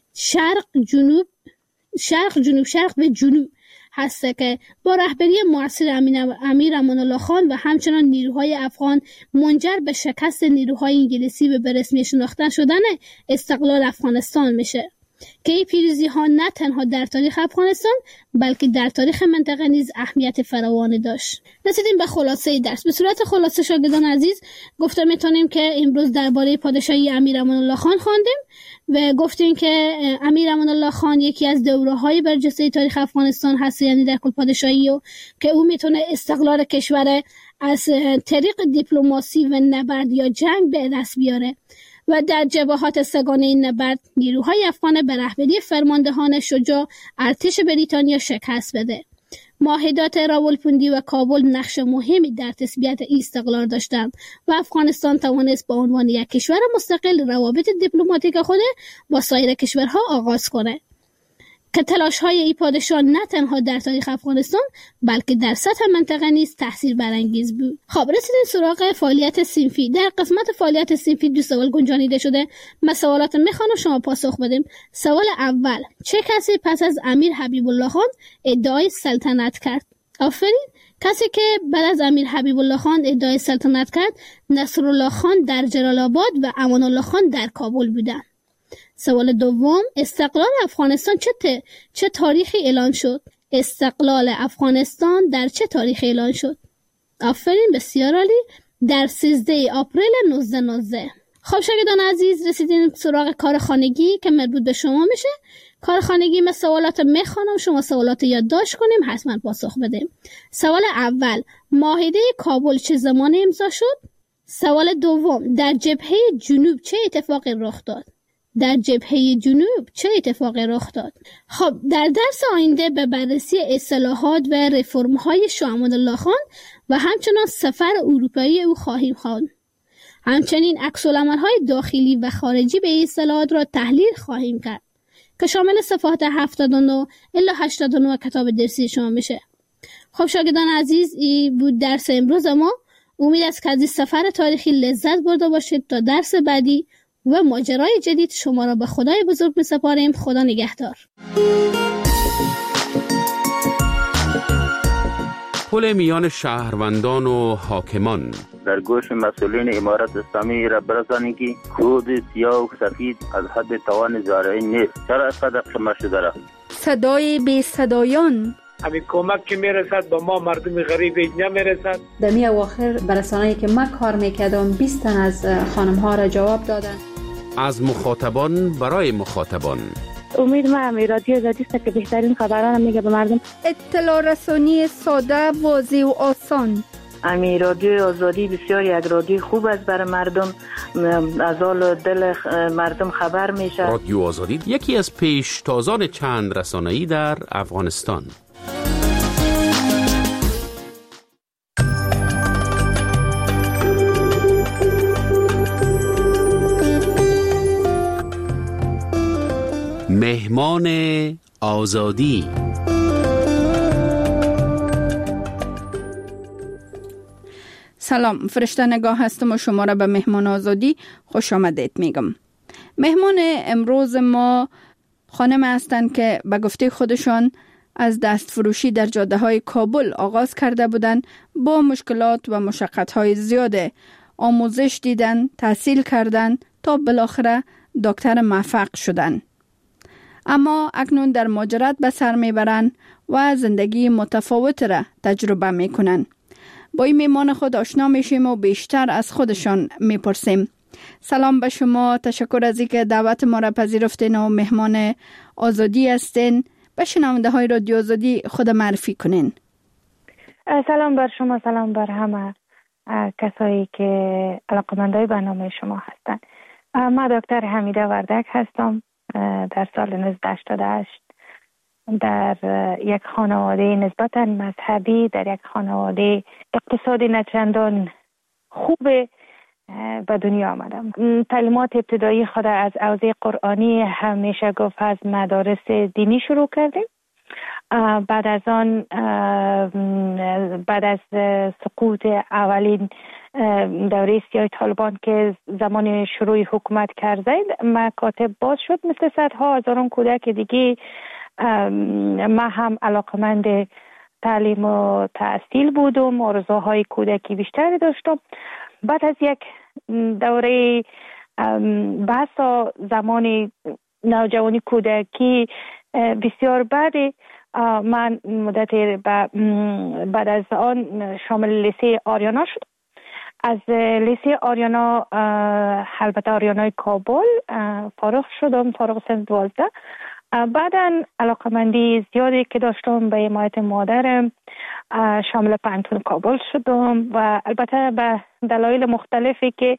شرق جنوب شرق جنوب شرق و جنوب هست که با رهبری معاصر امیر امان الله خان و همچنان نیروهای افغان منجر به شکست نیروهای انگلیسی و به رسمی شناخته شدن استقلال افغانستان میشه که این پیروزی ها نه تنها در تاریخ افغانستان بلکه در تاریخ منطقه نیز اهمیت فراوانی داشت. رسیدیم به خلاصه درس. به صورت خلاصه شاگردان عزیز گفته میتونیم که امروز درباره پادشاهی امیر امان الله خان خواندیم و گفتیم که امیر امان الله خان یکی از دوره‌های برجسته تاریخ افغانستان هست، یعنی در کل پادشاهی، و که او میتونه استقلال کشور از طریق دیپلماسی و نبرد یا جنگ به دست بیاره و در جبهات سگانه نبرد نیروهای افغان به رهبری فرماندهان شجاع ارتش بریتانیا شکست بده. معاهدات راولپیندی و کابل نقش مهمی در تثبیت استقلال داشتند و افغانستان توانست به عنوان یک کشور مستقل روابط دیپلماتیک خود با سایر کشورها آغاز کنه که تلاش‌های این پادشاه نه تنها در تاریخ افغانستان بلکه در سطح منطقه نیز تأثیر برانگیز بود. خب رسیدیم سراغ فعالیت صنفی. در قسمت فعالیت صنفی دو سوال گنجانیده شده. من سوالات میخوام شما پاسخ بدیم. سوال اول: چه کسی پس از امیر حبیب الله خان ادعای سلطنت کرد؟ آفرین. کسی که بعد از امیر حبیب الله خان ادعای سلطنت کرد نصرالله خان در جلال آباد و امان الله خان در کابل بودند. سوال دوم، استقلال افغانستان چه ت... چه تاریخی اعلان شد؟ استقلال افغانستان در چه تاریخی اعلان شد؟ آفرین، بسیار عالی، در سیزده آپریل نوزده نوزده. خب شاگردان عزیز، رسیدیم سراغ کار خانگی که مربوط به شما میشه. کار خانگی من سوالات میخوانم، شما سوالات یادداشت کنیم، حتما پاسخ بدیم. سوال اول، معاهده کابل چه زمان امضا شد؟ سوال دوم، در جبهه جنوب چه اتفاقی رخ داد؟ در جبهه جنوب چه اتفاقی رخ داد؟ خب در درس آینده به بررسی اصلاحات و رفرم‌های شاه امادالله خان و همچنان سفر اروپایی او خواهیم خواند. همچنین عکس‌العمل‌های داخلی و خارجی به اصلاحات را تحلیل خواهیم کرد که شامل صفحات هفتاد و نه الی هشتاد و نه کتاب درسی شما میشه. خب شاگردان عزیز، این بود درس امروز ما. امید است که از این سفر تاریخی لذت برده باشید. تا درس بعدی و ماجرای جدید شما را به خدای بزرگ می‌سپاریم. خدا نگهدار. پل میان شهروندان و حاکمان. در گوش مسئولین امارت اسلامی را برسانید که کود سیاه و سفید از حد توان زارعی نیست. چرا از قدر شما شده را؟ صدای بی صدایان. همین کمک که میرسد به ما مردم غریب نمیرسد. در می اواخر برسانه‌ای که من کار میکردم بیست تن از خانم ها را جواب دادن. از مخاطبان برای مخاطبان. امید ما هم رادیو آزادی است که بهترین خبران میگه به مردم. اطلاع رسانی ساده، واضح و آسان. امی رادیو آزادی بسیار یک رادیو خوب است برای مردم، از حال دل مردم خبر میشه. رادیو آزادی یکی از پیشتازان چند رسانه‌ای در افغانستان. مهمان آزادی. سلام، فرشته نگاه هستم و شما را به مهمان آزادی خوش آمدید میگم. مهمان امروز ما خانم هستند که به گفته خودشان از دست فروشی در جاده های کابل آغاز کرده بودند. با مشکلات و مشقت های زیاده آموزش دیدن، تحصیل کردن تا بالاخره دکتر موفق شدن. اما اکنون در مهاجرت به سر میبرن و زندگی متفاوت را تجربه میکنن. با این میمان خود آشنا میشیم و بیشتر از خودشان میپرسیم. سلام به شما، تشکر از اینکه دعوت ما را پذیرفتین و مهمان آزادی هستین. به شنونده های رادیو آزادی خود معرفی کنین. سلام بر شما، سلام بر همه کسایی که علاقه‌مندای برنامه شما هستن. من دکتر حمیده وردک هستم. در سال نوزده هشتاد و هشت در یک خانواده نسبتاً مذهبی، در یک خانواده اقتصادی نچندان خوب به دنیا آمدم. تعلیمات ابتدایی خود از حوزه قرآنی همیشه گفت از مدارس دینی شروع کردیم. بعد از آن بعد از سقوط اولین دوره سیاه طالبان که زمان شروع حکومت کرده مکاتب باز شد، مثل صدها هزاران کودک دیگه ما هم علاقمند تعلیم و تحصیل بودم، آرزوهای کودکی بیشتری داشتم. بعد از یک دوره بحث زمان نوجوانی کودکی بسیار بعد من مدت بعد از آن شامل لیسه آریانا شد. از لیسه آریانا البته آریانای کابل فارغ شدم، فارغ سن دوازده. بعدا علاقمندی زیادی که داشتم به حمایت مادرم شامل پانتون کابل شدم و البته به دلایل مختلفی که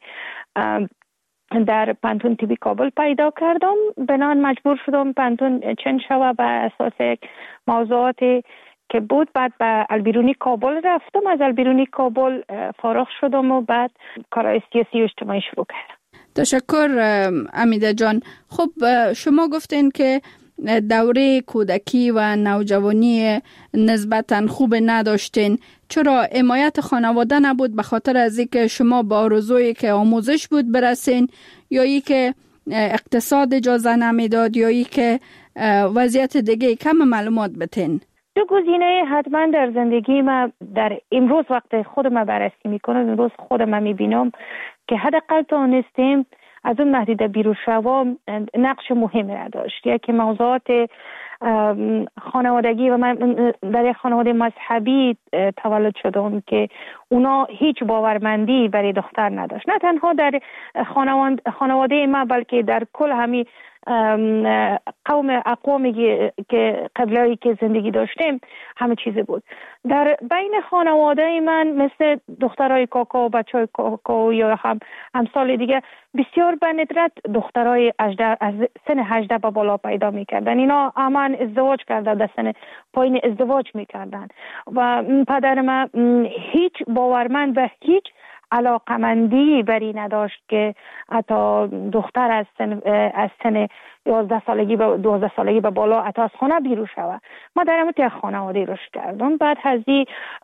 در پانتون تیبی کابل پیدا کردم بنان مجبور شدم پانتون چند شوه به اساس موضوعاتی که بود. بعد به البیرونی کابل رفتم، از البیرونی کابل فارغ شدم و بعد کارهای سیاسی و اجتماعی شروع کردم. تشکر امیده جان. خب شما گفتین که دوره کودکی و نوجوانی نسبتاً خوب نداشتین. چرا حمایت خانواده نبود؟ به خاطر از اینکه شما با آرزویی که آموزش بود برسین، یا ای که اقتصاد اجازه نمیداد، یا ای که وضعیت دیگه؟ کم معلومات بتین. دو گزینه حتما در زندگی ما در امروز وقت خودم بررسی میکنم، امروز خودم میبینم که حداقل تا نیستیم از اون محدوده بیرون شوام نقش مهمی را داشت. یکی موضوعات خانوادگی و من در یک خانواده مذهبی تولد شدم که اونا هیچ باورمندی برای دختر نداشت، نه تنها در خانواده ما بلکه در کل همی قوم اقوامی که قبلی که زندگی داشتیم همه چیز بود. در بین خانواده من مثل دخترای کاکا و بچهای کاکا یا هم امثال دیگه بسیار به ندرت دخترای از سن هجده به بالا پیدا میکردن. اینا امان ازدواج کردن، در سن پایین ازدواج میکردن و پدر من هیچ باورمند به هیچ علاقمندی بری نداشت که حتی دختر از سن از سن یازده سالگی به دوازده سالگی به بالا حتی از خانه بیرون شود. ما در همون یک خانواده رشد کردم. بعد از این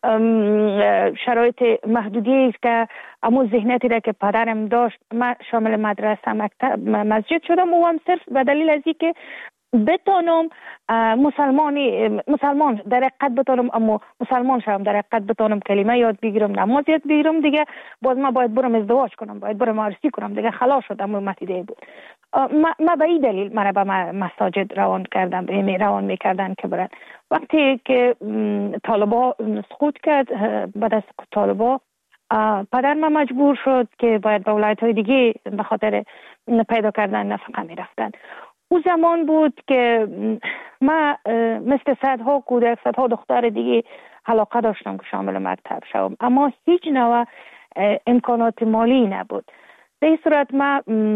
شرایط محدودی که امون ذهنیتی را که پدرم داشت، من شامل مدرسه مکتب مسجد شدم و هم صرف به دلیل از اینکه بتانم مسلمانی مسلمان در حقیقت بتانم، اما مسلمان شدم در حقیقت بتانم کلمه یاد بگیرم، نماز یاد بگیرم، دیگه باز ما باید برم ازدواج کنم، باید برم عروسی کنم، دیگه خلاص شدم. متیده بود ما, ما به این دلیل مرا به مساجد روان کردم، می روان میکردن که برن. وقتی که طالبا سقوط کرد، بعد از طالبا پدر ما مجبور شد که باید به ولایت های دیگه به خاطر پیدا کردن نفقه میرفتن. او زمان بود که ما مثل صدها کودک، صدها دختر دیگه علاقه داشتم که شامل مکتب شوم، اما هیچ نوع امکانات مالی نبود. به این صورت ما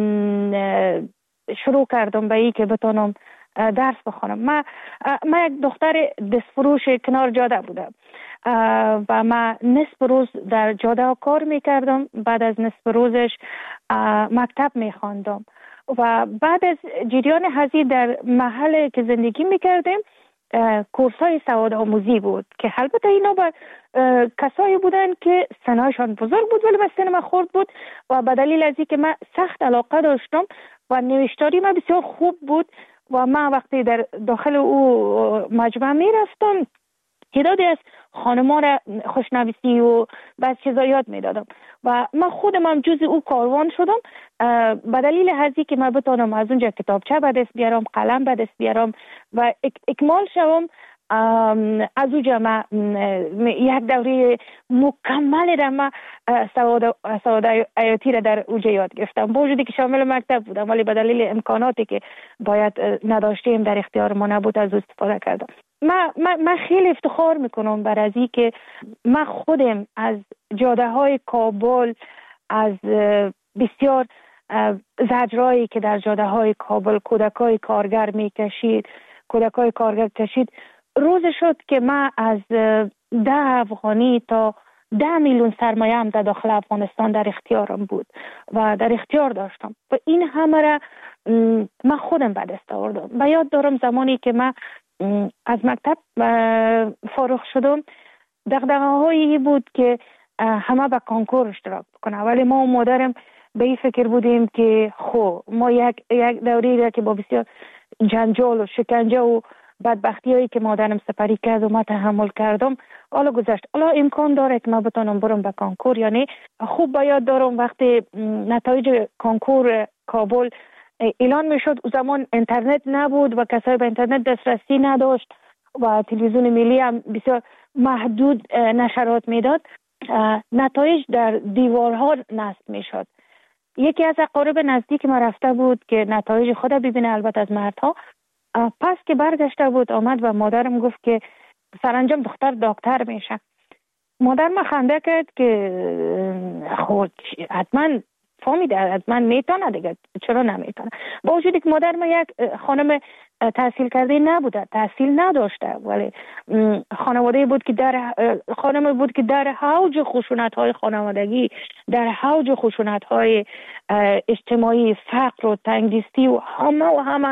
شروع کردم به این که بتونم درس بخونم. ما ما یک دختر دستفروش کنار جاده بودم و ما نصف روز در جاده کار میکردم، بعد از نصف روزش مکتب میخواندم و بعد از جریان هزی در محل که زندگی میکردیم کورس های سواد آموزی بود که البته اینا با کسایی بودن که سنایشان بزرگ بود ولی سن من خورد بود و به دلیل از اینکه من سخت علاقه داشتم و نوشتاری من بسیار خوب بود و من وقتی در داخل او مجمع میرفتم تعدادی از خانمان را خوشنویسی و بعض چیزا یاد میدادم و من خودم هم جز او کاروان شدم به دلیل هزی که من بتانم از اونجا کتابچه به دست بیارم، قلم به دست بیارم و اکمال شوم. از اونجا من یک دوره مکمل را من سواد سواد آیاتی را در اونجا یاد گرفتم، با وجودی که شامل مکتب بودم ولی به دلیل امکاناتی که باید نداشتیم در اختیار ما نبود از استفاده کردم. من من خیلی افتخار میکنم بر از این که من خودم از جاده های کابل، از بسیار زجرایی که در جاده های کابل کودکای کارگر میکشید کودکای کارگر کشید روز شد که من از ده افغانی تا ده میلیون سرمایه هم در داخل افغانستان در اختیارم بود و در اختیار داشتم و این همه را من خودم به دست آوردم. و یاد دارم زمانی که من از مکتب فارغ شدم دغدغه هایی بود که همه به کنکور اشتراک بکنه، ولی ما و مادرم به این فکر بودیم که خب ما یک یک دوری را که با بسیار جنجال و شکنجه و بدبختی هایی که مادرم سپری کرد و ما تحمل کردم حالا گذشت، حالا امکان داره که ما بتونم برم به کنکور. یعنی خوب باید دارم وقتی نتایج کنکور کابل اعلان میشد، او زمان اینترنت نبود و کسایی به اینترنت دسترسی نداشت و تلویزیون ملی هم بسیار محدود نشرات میداد، نتایج در دیوارها نصب میشد. یکی از اقارب نزدیک ما رفته بود که نتایج خود ببینه، البته از مردها. پس که برگشته بود آمد و مادرم گفت که سرانجام دختر دکتر میشه. مادر ما خنده کرد که خود حتما فهمیده، حتما میتونه دیگه، چرا نمیتونه؟ با وجودی که مادر ما یک خانم تحصیل کرده نبوده، تحصیل نداشته، ولی خانواده بود که در خانم بود که در حوج خشونت های خانوادگی، در حوج خشونت های اجتماعی، فقر و تنگدستی و همه و همه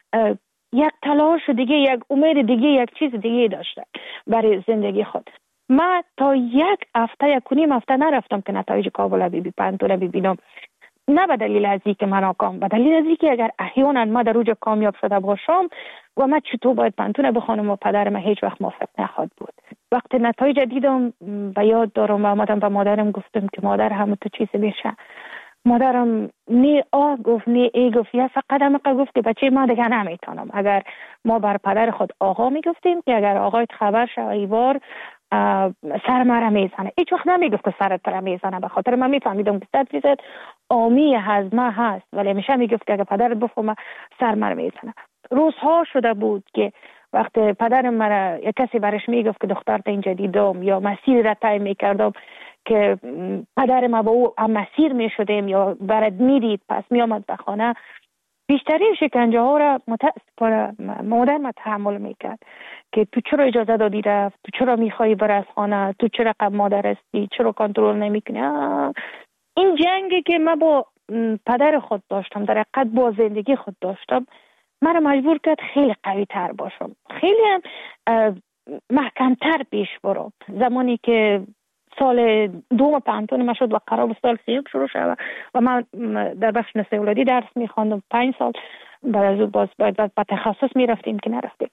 یک تلاش دیگه، یک امید دیگه، یک چیز دیگه داشته برای زندگی خود. من تا یک هفته یک و نیم هفته نرفتم که نتایج کابل بی بی پنتو را ببینم. نه به دلیل از اینکه من ناکام، به دلیل از اینکه اگر احیانا ما در اوج کامیاب شده باشم و من چطور باید پانتون بخونم و پدر من هیچ وقت موافق نخواهد بود. وقتی نتایج دیدم به یاد دارم و آمدم به مادرم گفتم که مادر همون تو چیزی میشه. مادرم نی آه گفت نی ای گفت، یا فقط هم گفت که بچه ما دیگه نمیتونم. اگر ما بر پدر خود آقا میگفتیم که اگر آقایت خبر شه ایوار سر مرا میزنه، هیچ وقت نمیگفت که سرت را میزنه، به خاطر من میفهمیدم که صد فیصد آمی هضمه هست، ولی همیشه میگفت که اگر پدرت بفهمه سر مرا میزنه. روزها شده بود که وقتی پدرم مرا یک کسی برش میگفت که دخترت اینجا دیدم یا مسیر را طی میکردم که پدر ما با او هم مسیر میشدیم یا برد میدید پس میامد به خانه، بیشترین شکنجه ها را متاسفانه مادر ما تحمل میکرد که تو چرا اجازه دادی رفت، تو چرا میخوایی بر از خانه، تو چرا قبل مادر هستی، چرا کنترل نمیکنی. این جنگی که من با پدر خود داشتم، در حقیقت با زندگی خود داشتم، من مجبور کرد خیلی قوی تر باشم، خیلی هم محکم تر پیش برم. زمانی که سال دوم پانتون ما شد و قرار بود سال سیوم شروع شد و من در بخش نسل اولادی درس میخواندم پنج سال، بعد از اون باز باید با تخصص میرفتیم که نرفتیم.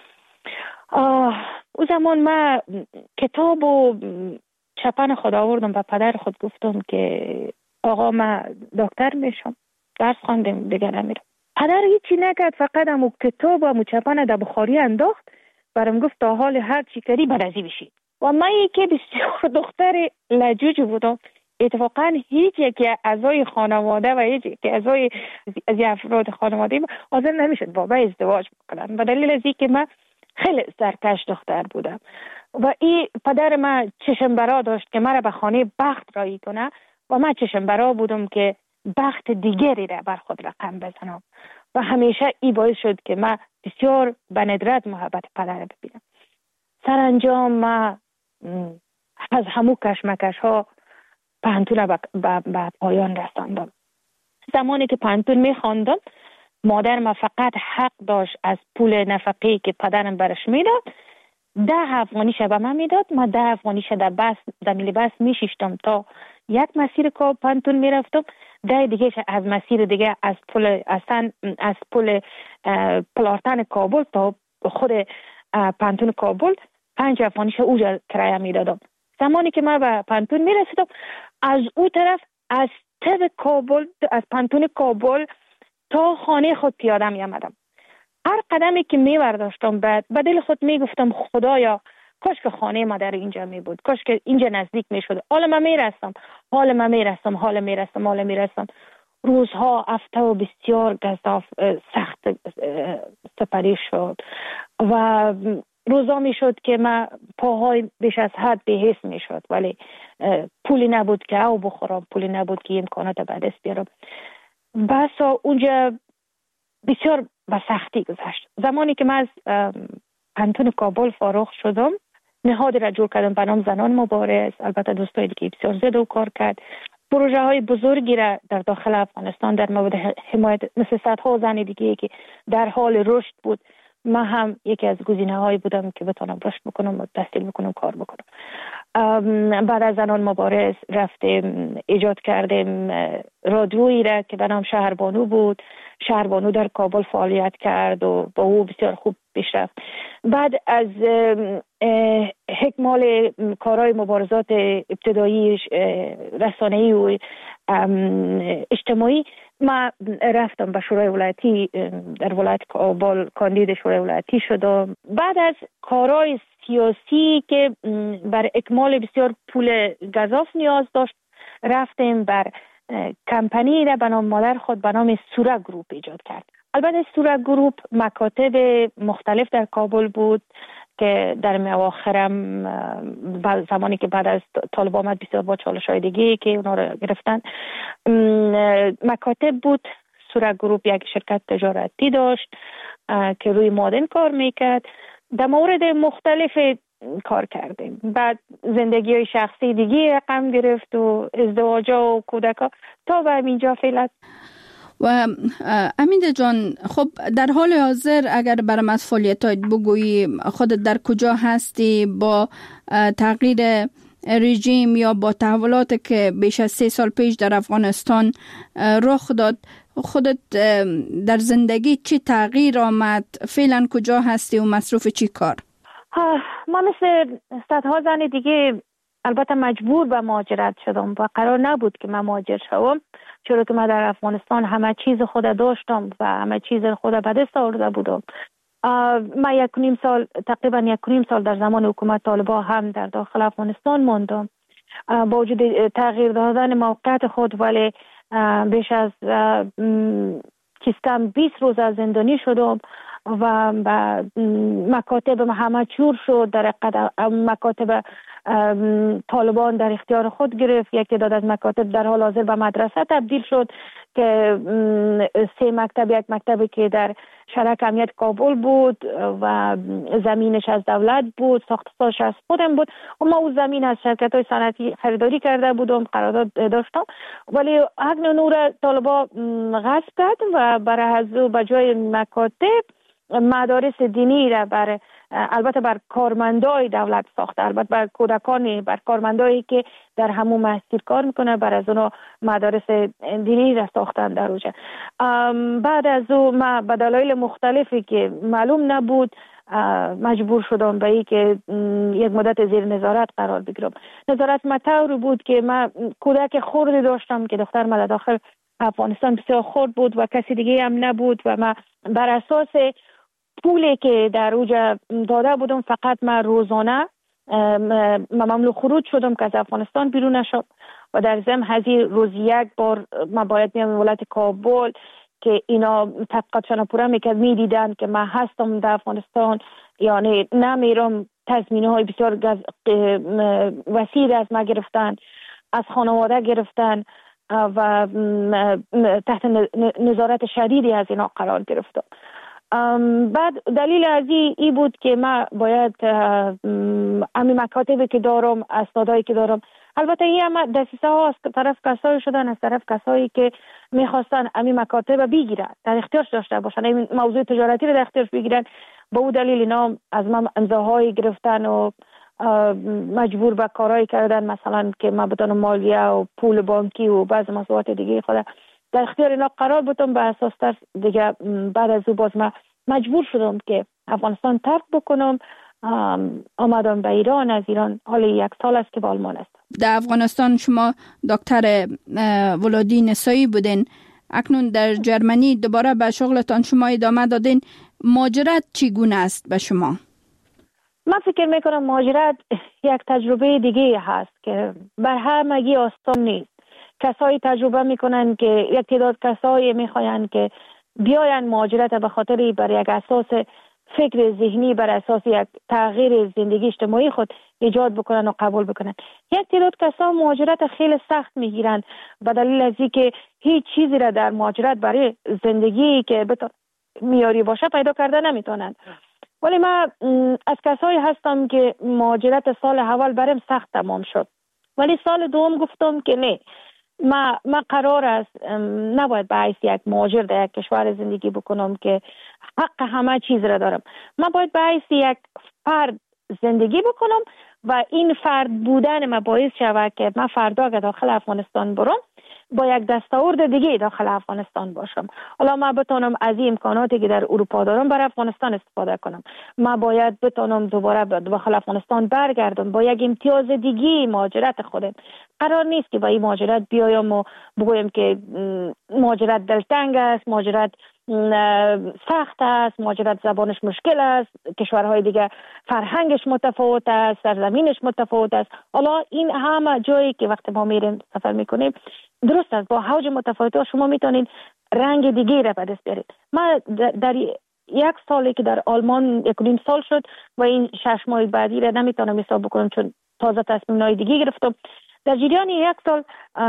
او زمان من کتاب و چپن خود آوردم و پدر خود گفتم که آقا من دکتر میشم، درس خواندم دیگه نمیرم. پدر هیچی نکرد، فقط همون کتاب و همون چپن در بخاری انداخت، برام گفت تا حال هر چی کردی برازی بشید. و من یکی بسیار دختر لجوج بودم، اتفاقا هیچ یکی اعضای خانواده و هیچ یکی اعضای از افراد خانواده حاضر نمیشد با من ازدواج بکنن، به دلیل از اینکه من خیلی سرکش دختر بودم و این پدر من چشم برا داشت که مرا به خانه بخت رایی کنه و من چشم برا بودم که بخت دیگری را بر خود رقم بزنم و همیشه این باعث شد که من بسیار به ندرت محبت پدر ببینم. سرانجام من از همو کشمکش ها پانتون به پایان رساندم. زمانی که پانتون می خواندم مادر ما فقط حق داشت از پول نفقی که پدرم برش میداد ده افغانیش به من میداد، ما ده افغانیش در بس در ملی بس میشیشتم تا یک مسیر که پانتون میرفتم، ده دیگه از مسیر دیگه از پول اصلا از پول پلارتن کابل تا خود پانتون کابل پنج افغانیش اوجا کرایه میدادم. زمانی که من به پانتون میرسیدم از او طرف از تب کابل از پانتون کابل تا خانه خود پیاده می آمدم. هر قدمی که می برداشتم بعد به دل خود می گفتم خدایا کاش که خانه ما در اینجا می بود، کاش که اینجا نزدیک می شد. حالا من می رسم حالا من می رسم حالا می رسم حالا می رسم روزها هفته و بسیار گزاف سخت سپری شد و روزا می شد که من پاهای بیش از حد بهیس می شد، ولی پولی نبود که او بخورم، پولی نبود که امکانات به دست بیارم. بسا اونجا بسیار به سختی گذشت. زمانی که من از پانتون کابل فارغ شدم نهادی را جور کردم به نام زنان مبارز، البته دوستای دیگه بسیار زیاد و کار کرد. پروژه های بزرگی را در داخل افغانستان در مورد حمایت مثل صدها زن دیگه که در حال رشد بود، من هم یکی از گزینه هایی بودم که بتونم رشد بکنم و تحصیل بکنم کار بکنم. بعد از زنان مبارز رفتیم ایجاد کردیم رادیویی را که به نام شهربانو بود. شهربانو در کابل فعالیت کرد و با او بسیار خوب پیش رفت. بعد از حکمال کارهای مبارزات ابتدایی رسانه‌ای و اجتماعی ما رفتم به شورای ولایتی در ولایت کابل کاندید شورای ولایتی شدم. بعد از کارهای سیاسی که بر اکمال بسیار پول گزاف نیاز داشت رفتیم بر کمپانی را به نام مادر خود به نام سورا گروپ ایجاد کرد. البته سورا گروپ مکاتب مختلف در کابل بود که در اواخرم زمانی که بعد از طالب آمد بسیار با چالش های دیگه که اونا رو گرفتن مکاتب بود. سورا گروپ یک شرکت تجارتی داشت که روی مادن کار میکرد. در مورد مختلف کار کردیم. بعد زندگی های شخصی دیگه رقم گرفت و ازدواج و کودکا تا به اینجا فعلا. و امیده جان، خب در حال حاضر اگر برام از فعالیتات بگویی، خودت در کجا هستی؟ با تغییر رژیم یا با تحولات که بیش از سه سال پیش در افغانستان رخ داد، خودت در زندگی چی تغییر آمد؟ فعلا کجا هستی و مصروف چی کار؟ ما مثل صدها زن دیگه البته مجبور به مهاجرت شدم و قرار نبود که من مهاجر شوم، چرا که من در افغانستان همه چیز خود داشتم و همه چیز خود به دست آورده بودم. من یک و نیم سال تقریبا یک و نیم سال در زمان حکومت طالبان هم در داخل افغانستان ماندم با وجود تغییر دادن موقعیت خود، ولی بیش از چیز کم بیست روز از زندانی شدم و مکاتب همه چور شد. در مکاتب طالبان در اختیار خود گرفت. یک تعداد از مکاتب در حال حاضر به مدرسه تبدیل شد که سه مکتب، یک مکتبی که در شرک امنیت کابل بود و زمینش از دولت بود، ساختش از خودم بود و ما اون زمین از شرکت های صنعتی خریداری کرده بودم، قرارداد داشتم، ولی حق نور طالبان غصب کرد و برای از به جای مکاتب مدارس دینی را بر البته بر کارمندای دولت ساخته، البته بر کودکانی، بر کارمندایی که در همون مسجد کار میکنه، بر از اونها مدارس دینی را ساختن در اوجه. بعد از اون ما به دلایل مختلفی که معلوم نبود مجبور شدم به ای که یک مدت زیر نظارت قرار بگیرم. نظارت مطور بود که من کودک خردی داشتم که دختر من داخل افغانستان بسیار خرد بود و کسی دیگه هم نبود و من بر اساس پولی که در اوجه داده بودم فقط من روزانه مملو خروج شدم که از افغانستان بیرون نشد و در ضمن هزی روز یک بار من باید میام ولایت کابل که اینا تحقیقاتشان پورا میکرد، میدیدن که من هستم در افغانستان، یعنی نمیرم. تضمینه های بسیار وسیع از ما گرفتن، از خانواده گرفتن و تحت نظارت شدیدی از اینا قرار گرفتم. بعد دلیل از ای بود که من باید امی مکاتبی که دارم، اسنادایی که دارم، البته این هم دسیسه ها از طرف کسایی شدن، از طرف کسایی که میخواستن امی مکاتب بگیرن، در اختیارش داشته باشن، این موضوع تجارتی رو در اختیارش بگیرن. با او دلیل اینا از من امضاهایی گرفتن و مجبور به کارهایی کردن، مثلا که من بتونم مالیه و پول بانکی و بعض مسئولیت دیگه خود در اختیار اینا قرار بودم. به اساس تر دیگه بعد از او باز من مجبور شدم که افغانستان ترک بکنم. آمدم به ایران. از ایران حال یک سال است که به آلمان است. در افغانستان شما دکتر ولادی نسایی بودین، اکنون در جرمنی دوباره به شغلتان شما ادامه دادین. مهاجرت چگونه است به شما؟ من فکر میکنم مهاجرت یک تجربه دیگه هست که بر همگی آسان نیست. کسایی تجربه میکنن که یک تعداد کسایی میخواین که بیاین مهاجرت به خاطر بر یک اساس فکر ذهنی، بر اساس یک تغییر زندگی اجتماعی خود ایجاد بکنن و قبول بکنن. یک تعداد کسا مهاجرت خیلی سخت میگیرن به دلیل از اینکه هیچ چیزی را در مهاجرت برای زندگی که میاری باشه پیدا کرده نمیتونن. ولی من از کسایی هستم که مهاجرت سال اول برام سخت تمام شد، ولی سال دوم گفتم که نه، ما ما قرار است نباید به حیث یک مهاجر در یک کشور زندگی بکنم که حق همه چیز را دارم. من باید به حیث یک فرد زندگی بکنم و این فرد بودن ما باعث شود که من فردا که داخل افغانستان برم با یک دستاورد دیگه داخل افغانستان باشم. حالا من بتونم از این امکاناتی که در اروپا دارم برای افغانستان استفاده کنم. من باید بتونم دوباره داخل افغانستان برگردم با یک امتیاز دیگه مهاجرت خودم. قرار نیست که با این مهاجرت بیایم و بگویم که مهاجرت دلتنگ است، مهاجرت سخت است، مهاجرت زبانش مشکل است، کشورهای دیگه فرهنگش متفاوت است، سرزمینش متفاوت است. حالا این همه جایی که وقتی ما میریم سفر میکنیم درست است، با حوج متفاوت شما میتونید رنگ دیگه را به دست بیارید. من در یک سالی که در آلمان یک و نیم سال شد و این شش ماه بعدی را نمیتونم حساب بکنم چون تازه تصمیم‌های دیگه گرفتم. در جریان یک سال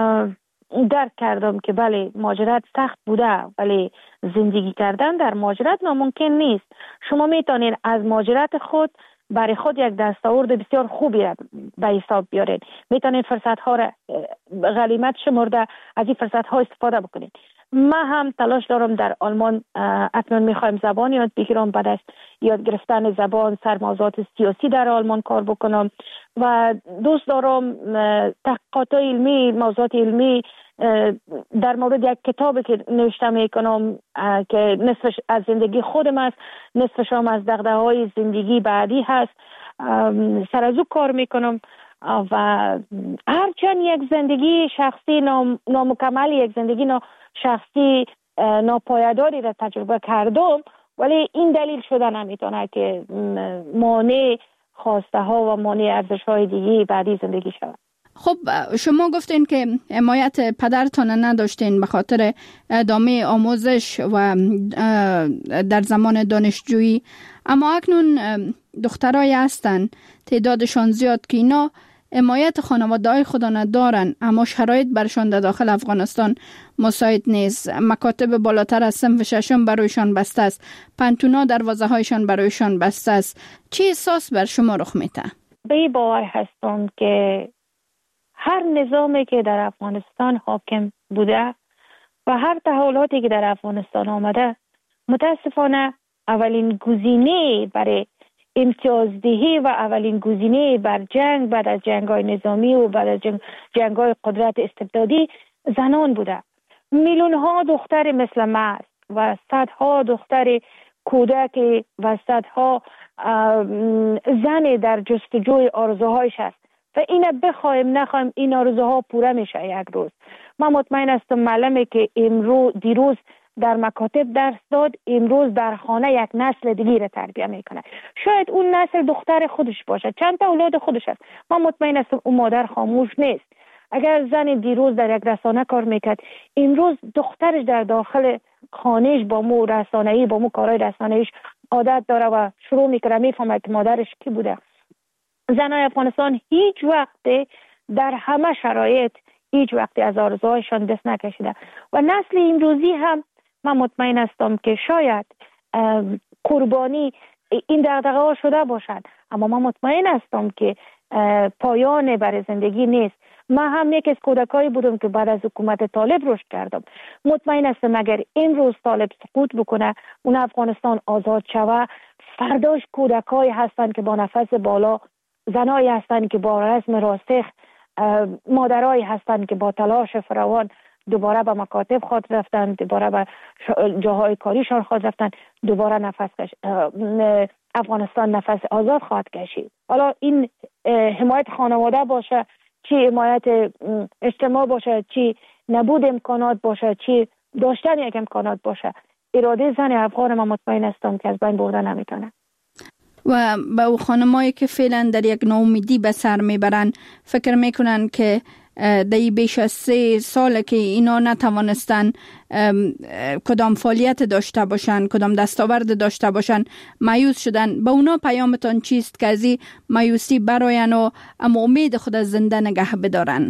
درک کردم که بله مهاجرت سخت بوده، ولی زندگی کردن در مهاجرت ناممکن نیست. شما میتونید از مهاجرت خود برای خود یک دستاورد بسیار خوبی را به حساب بیارید. میتونید فرصت ها را غنیمت شمرده از این فرصت ها استفاده بکنید. من هم تلاش دارم در آلمان اکنون میخوایم زبان یاد بگیرم، بعد از یاد گرفتن زبان سر موضوعات سیاسی در آلمان کار بکنم و دوست دارم تحقیقات علمی، موضوعات علمی در مورد یک کتابی که نوشته میکنم که نصفش از زندگی خودم است، نصفش هم از دغدغه‌های زندگی بعدی هست، سر از او کار میکنم و هرچند یک زندگی شخصی نام، نامکمل، یک زندگی نا شخصی ناپایداری را تجربه کردم، ولی این دلیل شده نمیتونه که مانع خواسته ها و مانع ارزش های دیگه بعدی زندگی شود. خب شما گفتین که حمایت پدرتان نداشتین به خاطر ادامه آموزش و در زمان دانشجویی، اما اکنون دخترای هستن تعدادشان زیاد که اینا حمایت خانواده‌های خدا ندارن، اما شرایط برشان در داخل افغانستان مساعد نیست. مکاتب بالاتر از صنف ششم برایشان بسته است، پنتونا دروازه هایشان برایشان بسته است. چه احساس بر شما رخ میده؟ به این باور هستم که هر نظامی که در افغانستان حاکم بوده و هر تحولاتی که در افغانستان آمده، متاسفانه اولین گزینه برای امتیازدهی و اولین گزینه بر جنگ بعد از جنگ‌های نظامی و بعد از جنگ جنگ‌های قدرت استبدادی زنان بوده. میلیون ها دختر مثل من و صدها دختر کودک و صدها زن در جستجوی آرزوهایش است و اینا بخوایم نخوایم این آرزوها پوره میشه یک روز. من مطمئن هستم معلمی که امروز دیروز در مکاتب درس داد، امروز در خانه یک نسل دیگه را تربیت میکنه. شاید اون نسل دختر خودش باشه، چند تا اولاد خودش است. من مطمئن هستم اون مادر خاموش نیست. اگر زن دیروز در یک رسانه کار میکرد، امروز دخترش در داخل خانهش با مو رسانه‌ای، با مو کارهای رسانه‌ایش عادت داره و شروع میکنه میفهمه که مادرش کی بوده. زنای افغانستان هیچ وقت در همه شرایط هیچ وقت از آرزوهایشان دست نکشیده و نسل امروزی هم من مطمئن هستم که شاید قربانی این دغدغه ها شده باشد، اما من مطمئن هستم که پایان برای زندگی نیست. من هم یک از کودکایی بودم که بعد از حکومت طالب رشد کردم. مطمئن هستم اگر امروز طالب سقوط بکنه، اون افغانستان آزاد شوه، فرداش کودکایی هستند که با نفس بالا، زنایی هستند که با رزم راسخ، مادرایی هستند که با تلاش فراوان دوباره به مکاتب خود رفتن، دوباره به جاهای کاریشان خود رفتن، دوباره نفس کش... افغانستان نفس آزاد خواهد کشید. حالا این حمایت خانواده باشه، چی حمایت اجتماع باشه، چی نبود امکانات باشه، چی داشتن یک امکانات باشه، اراده زن افغان من مطمئن هستم که از بین برده نمیتونه. و به او خانمایی که فعلا در یک ناامیدی به سر میبرن، فکر میکنن که در بیش از سه ساله که اینا نتوانستن کدام فعالیت داشته باشن، کدام دستاورد داشته باشن، مایوس شدن. به اونا پیامتان چیست که از این مایوسی براین و اما امید خود از زنده نگه بدارن؟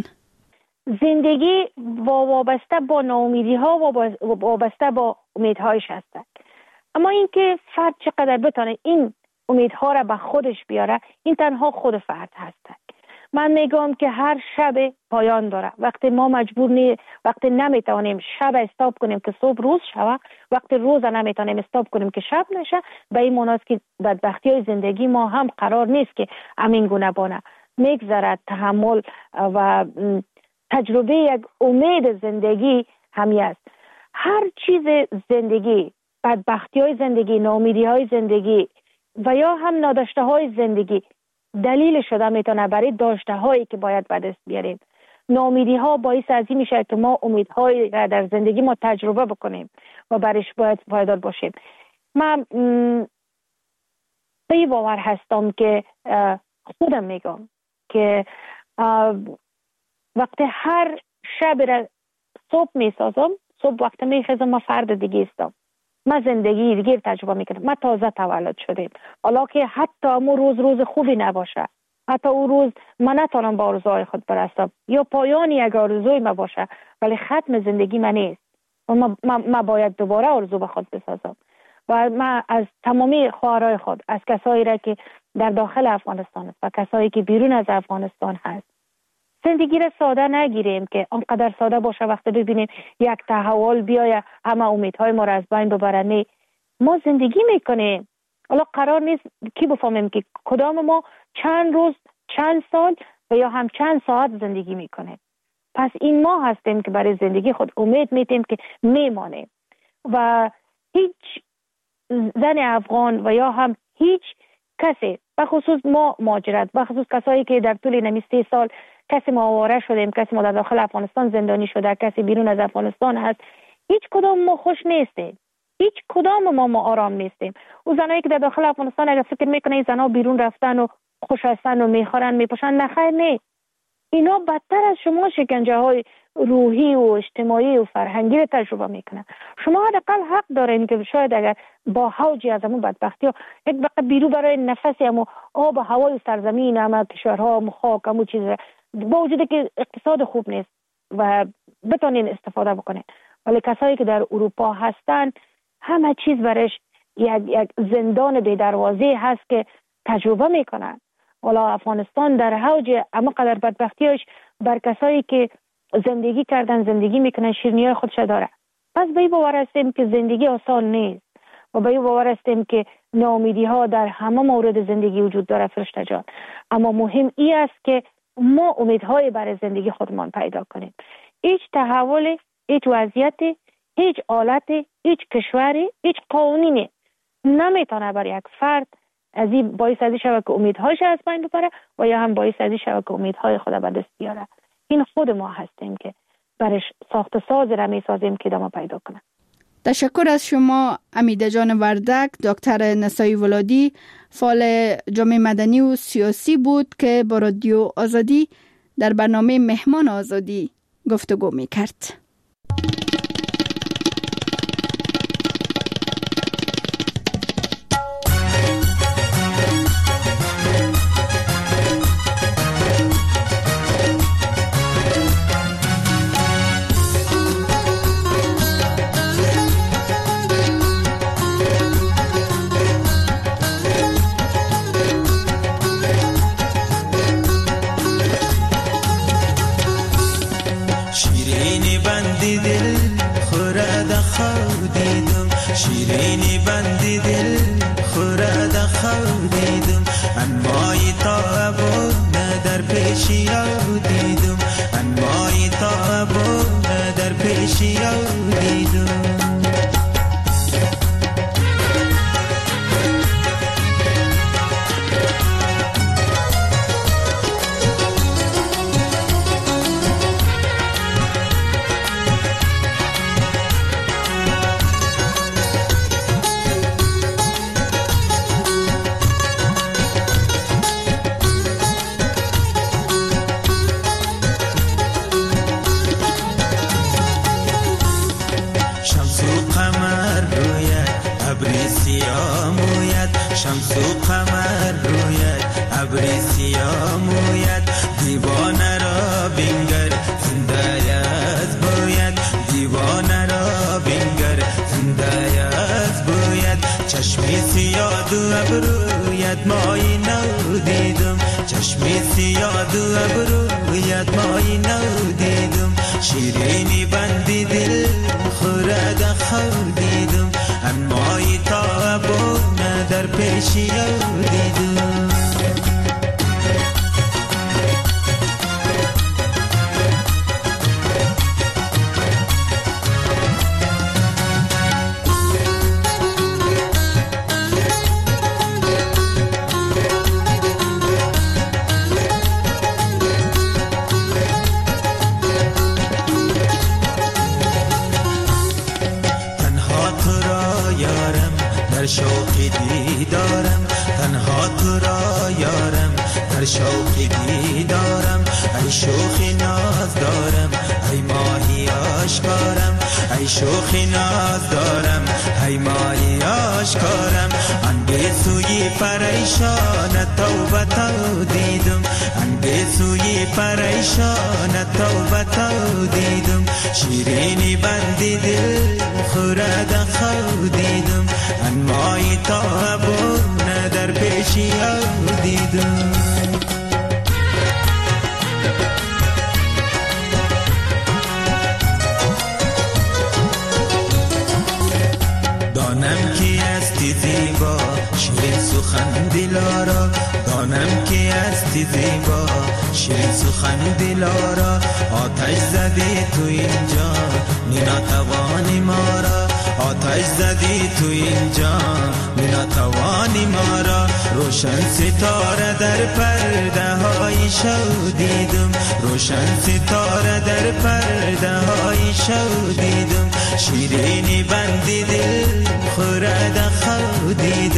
زندگی وابسته با ناامیدی ها و وابسته با امیدهایش هستند، اما اینکه فرد چقدر بتونه این امیدها را به خودش بیاره، این تنها خود فرد هست. من میگم که هر شب پایان داره. وقتی ما مجبور نی وقتی نمیتونیم شب استاپ کنیم که صبح روز شوه، وقتی روز نمیتونیم استاپ کنیم که شب نشه، به این معنی است که بدبختی های زندگی ما هم قرار نیست که همین گونه بانه. میگذرد تحمل و تجربه یک امید زندگی همی است. هر چیز زندگی، بدبختی های زندگی، ناامیدی های زندگی و یا هم ناداشته های زندگی دلیل شده میتونه برای داشته هایی که باید به دست بیاریم. ناامیدی ها باعث از این میشه که ما امیدهایی را در زندگی ما تجربه بکنیم و برش باید پایدار باشیم. من به این باور هستم که خودم میگم که وقتی هر شب را صبح میسازم، صبح وقتی میخیزم ما فرد دیگه استم، ما زندگی دیگه تجربه میکنم، ما تازه تولد شدیم. حالا که حتی امو روز روز خوبی نباشه، حتی اون روز من نتونم با آرزوهای خود برسم یا پایانی یک آرزوی ما باشه، ولی ختم زندگی من نیست و ما, ما, ما باید دوباره آرزو به خود بسازم. و من از تمامی خواهرای خود، از کسایی را که در داخل افغانستان است و کسایی که بیرون از افغانستان هست، زندگی را ساده نگیریم که آنقدر ساده باشه وقتی ببینیم یک تحول بیاید همه امیدهای ما را از بین ببره. نه، ما زندگی میکنیم. حالا قرار نیست کی بفهمیم که کدام ما چند روز، چند سال و یا هم چند ساعت زندگی میکنیم. پس این ما هستیم که برای زندگی خود امید میتیم که میمانیم و هیچ زن افغان و یا هم هیچ کسی، بخصوص ما مهاجرت، بخصوص کسایی که در طول نمی سی سال کسی ما آواره شدیم، کسی ما در داخل افغانستان زندانی شده، کسی بیرون از افغانستان هست، هیچ کدام ما خوش نیستیم. هیچ کدام ما ما آرام نیستیم. او زنایی که در داخل افغانستان اگر فکر میکنه این زنا بیرون رفتن و خوش هستن و میخورن میپوشن، نخیر نه. اینا بدتر از شما شکنجه های روحی و اجتماعی و فرهنگی رو تجربه میکنن. شما حداقل حق دارین که شاید اگر با حوجی از همون بدبختی ها یک بقیه بیرو برای نفسی هم و آب و هوای سرزمین هم کشورها هم خاک هم و چیز با وجوده که اقتصاد خوب نیست و بتونین استفاده بکنین، ولی کسایی که در اروپا هستن همه چیز برش یک, یک زندان بی دروازه هست که تجربه میکنن. والا افغانستان در حوج اما قدر بدبختیش بر کسایی که زندگی کردن زندگی میکنن شیرینی‌های خودش داره. پس به این باور هستیم که زندگی آسان نیست و به این باور هستیم که ناامیدی ها در همه مورد زندگی وجود داره فرشته جان. اما مهم این است که ما امیدهای برای زندگی خودمان پیدا کنیم. هیچ تحول، هیچ وضعیت، هیچ حالت، هیچ کشوری، هیچ قانونی نمیتونه برای یک فرد از این باعث ازی شود که امیدهاش از بین ببره و یا هم باعث ازی شود که امیدهای خود به دست بیاره. این خود ما هستیم که برش ساخت ساز را میسازیم که ادامه پیدا کنه. تشکر از شما امیده جان وردک. دکتر نسایی ولادی فعال جامعه مدنی و سیاسی بود که با رادیو آزادی در برنامه مهمان آزادی گفتگو میکرد. شیرینی بندی دل خورد خود دیدم، انمای تابونه در پیشی یاد دیدم، انمای تابونه در پیشی یاد دیدم. شمس و قمر رویت ابری سیاه مویت، دیوانه را بینگر زنده از باید، دیوانه را بینگر زنده از باید. چشمی سیاه و ابرویت مایی نو دیدم، چشمی سیاه و ابرویت مایی نو دیدم. شیرینی بندی دل خورد خود دیدم، انمای تابونه در پیشی یاد دیدم. شوقی دیدارم تنها تو را یارم، در شوقی دیدارم ای شوخی ناز دارم، ای ماهی آشکارم، ای شوخی ناز دارم، ای ماهی آشکارم. انده سوی پریشان توبه تو دیدم، انده سوی پریشان توبه تو دیدم. شیرینی بندی دل خورد خود دیدم، انمای تابونه در پیشی یاد دیدم. سخن دلارا دانم که هستی زیبا شیرین سخن دلارا آتش زدی تو اینجا ناتوانی ما را آتش زدی تو اینجا ناتوانی ما را روشن ستاره در پرده های شو دیدم روشن ستاره در پرده های شو دیدم شیرینی بندی دل خورد خو دیدم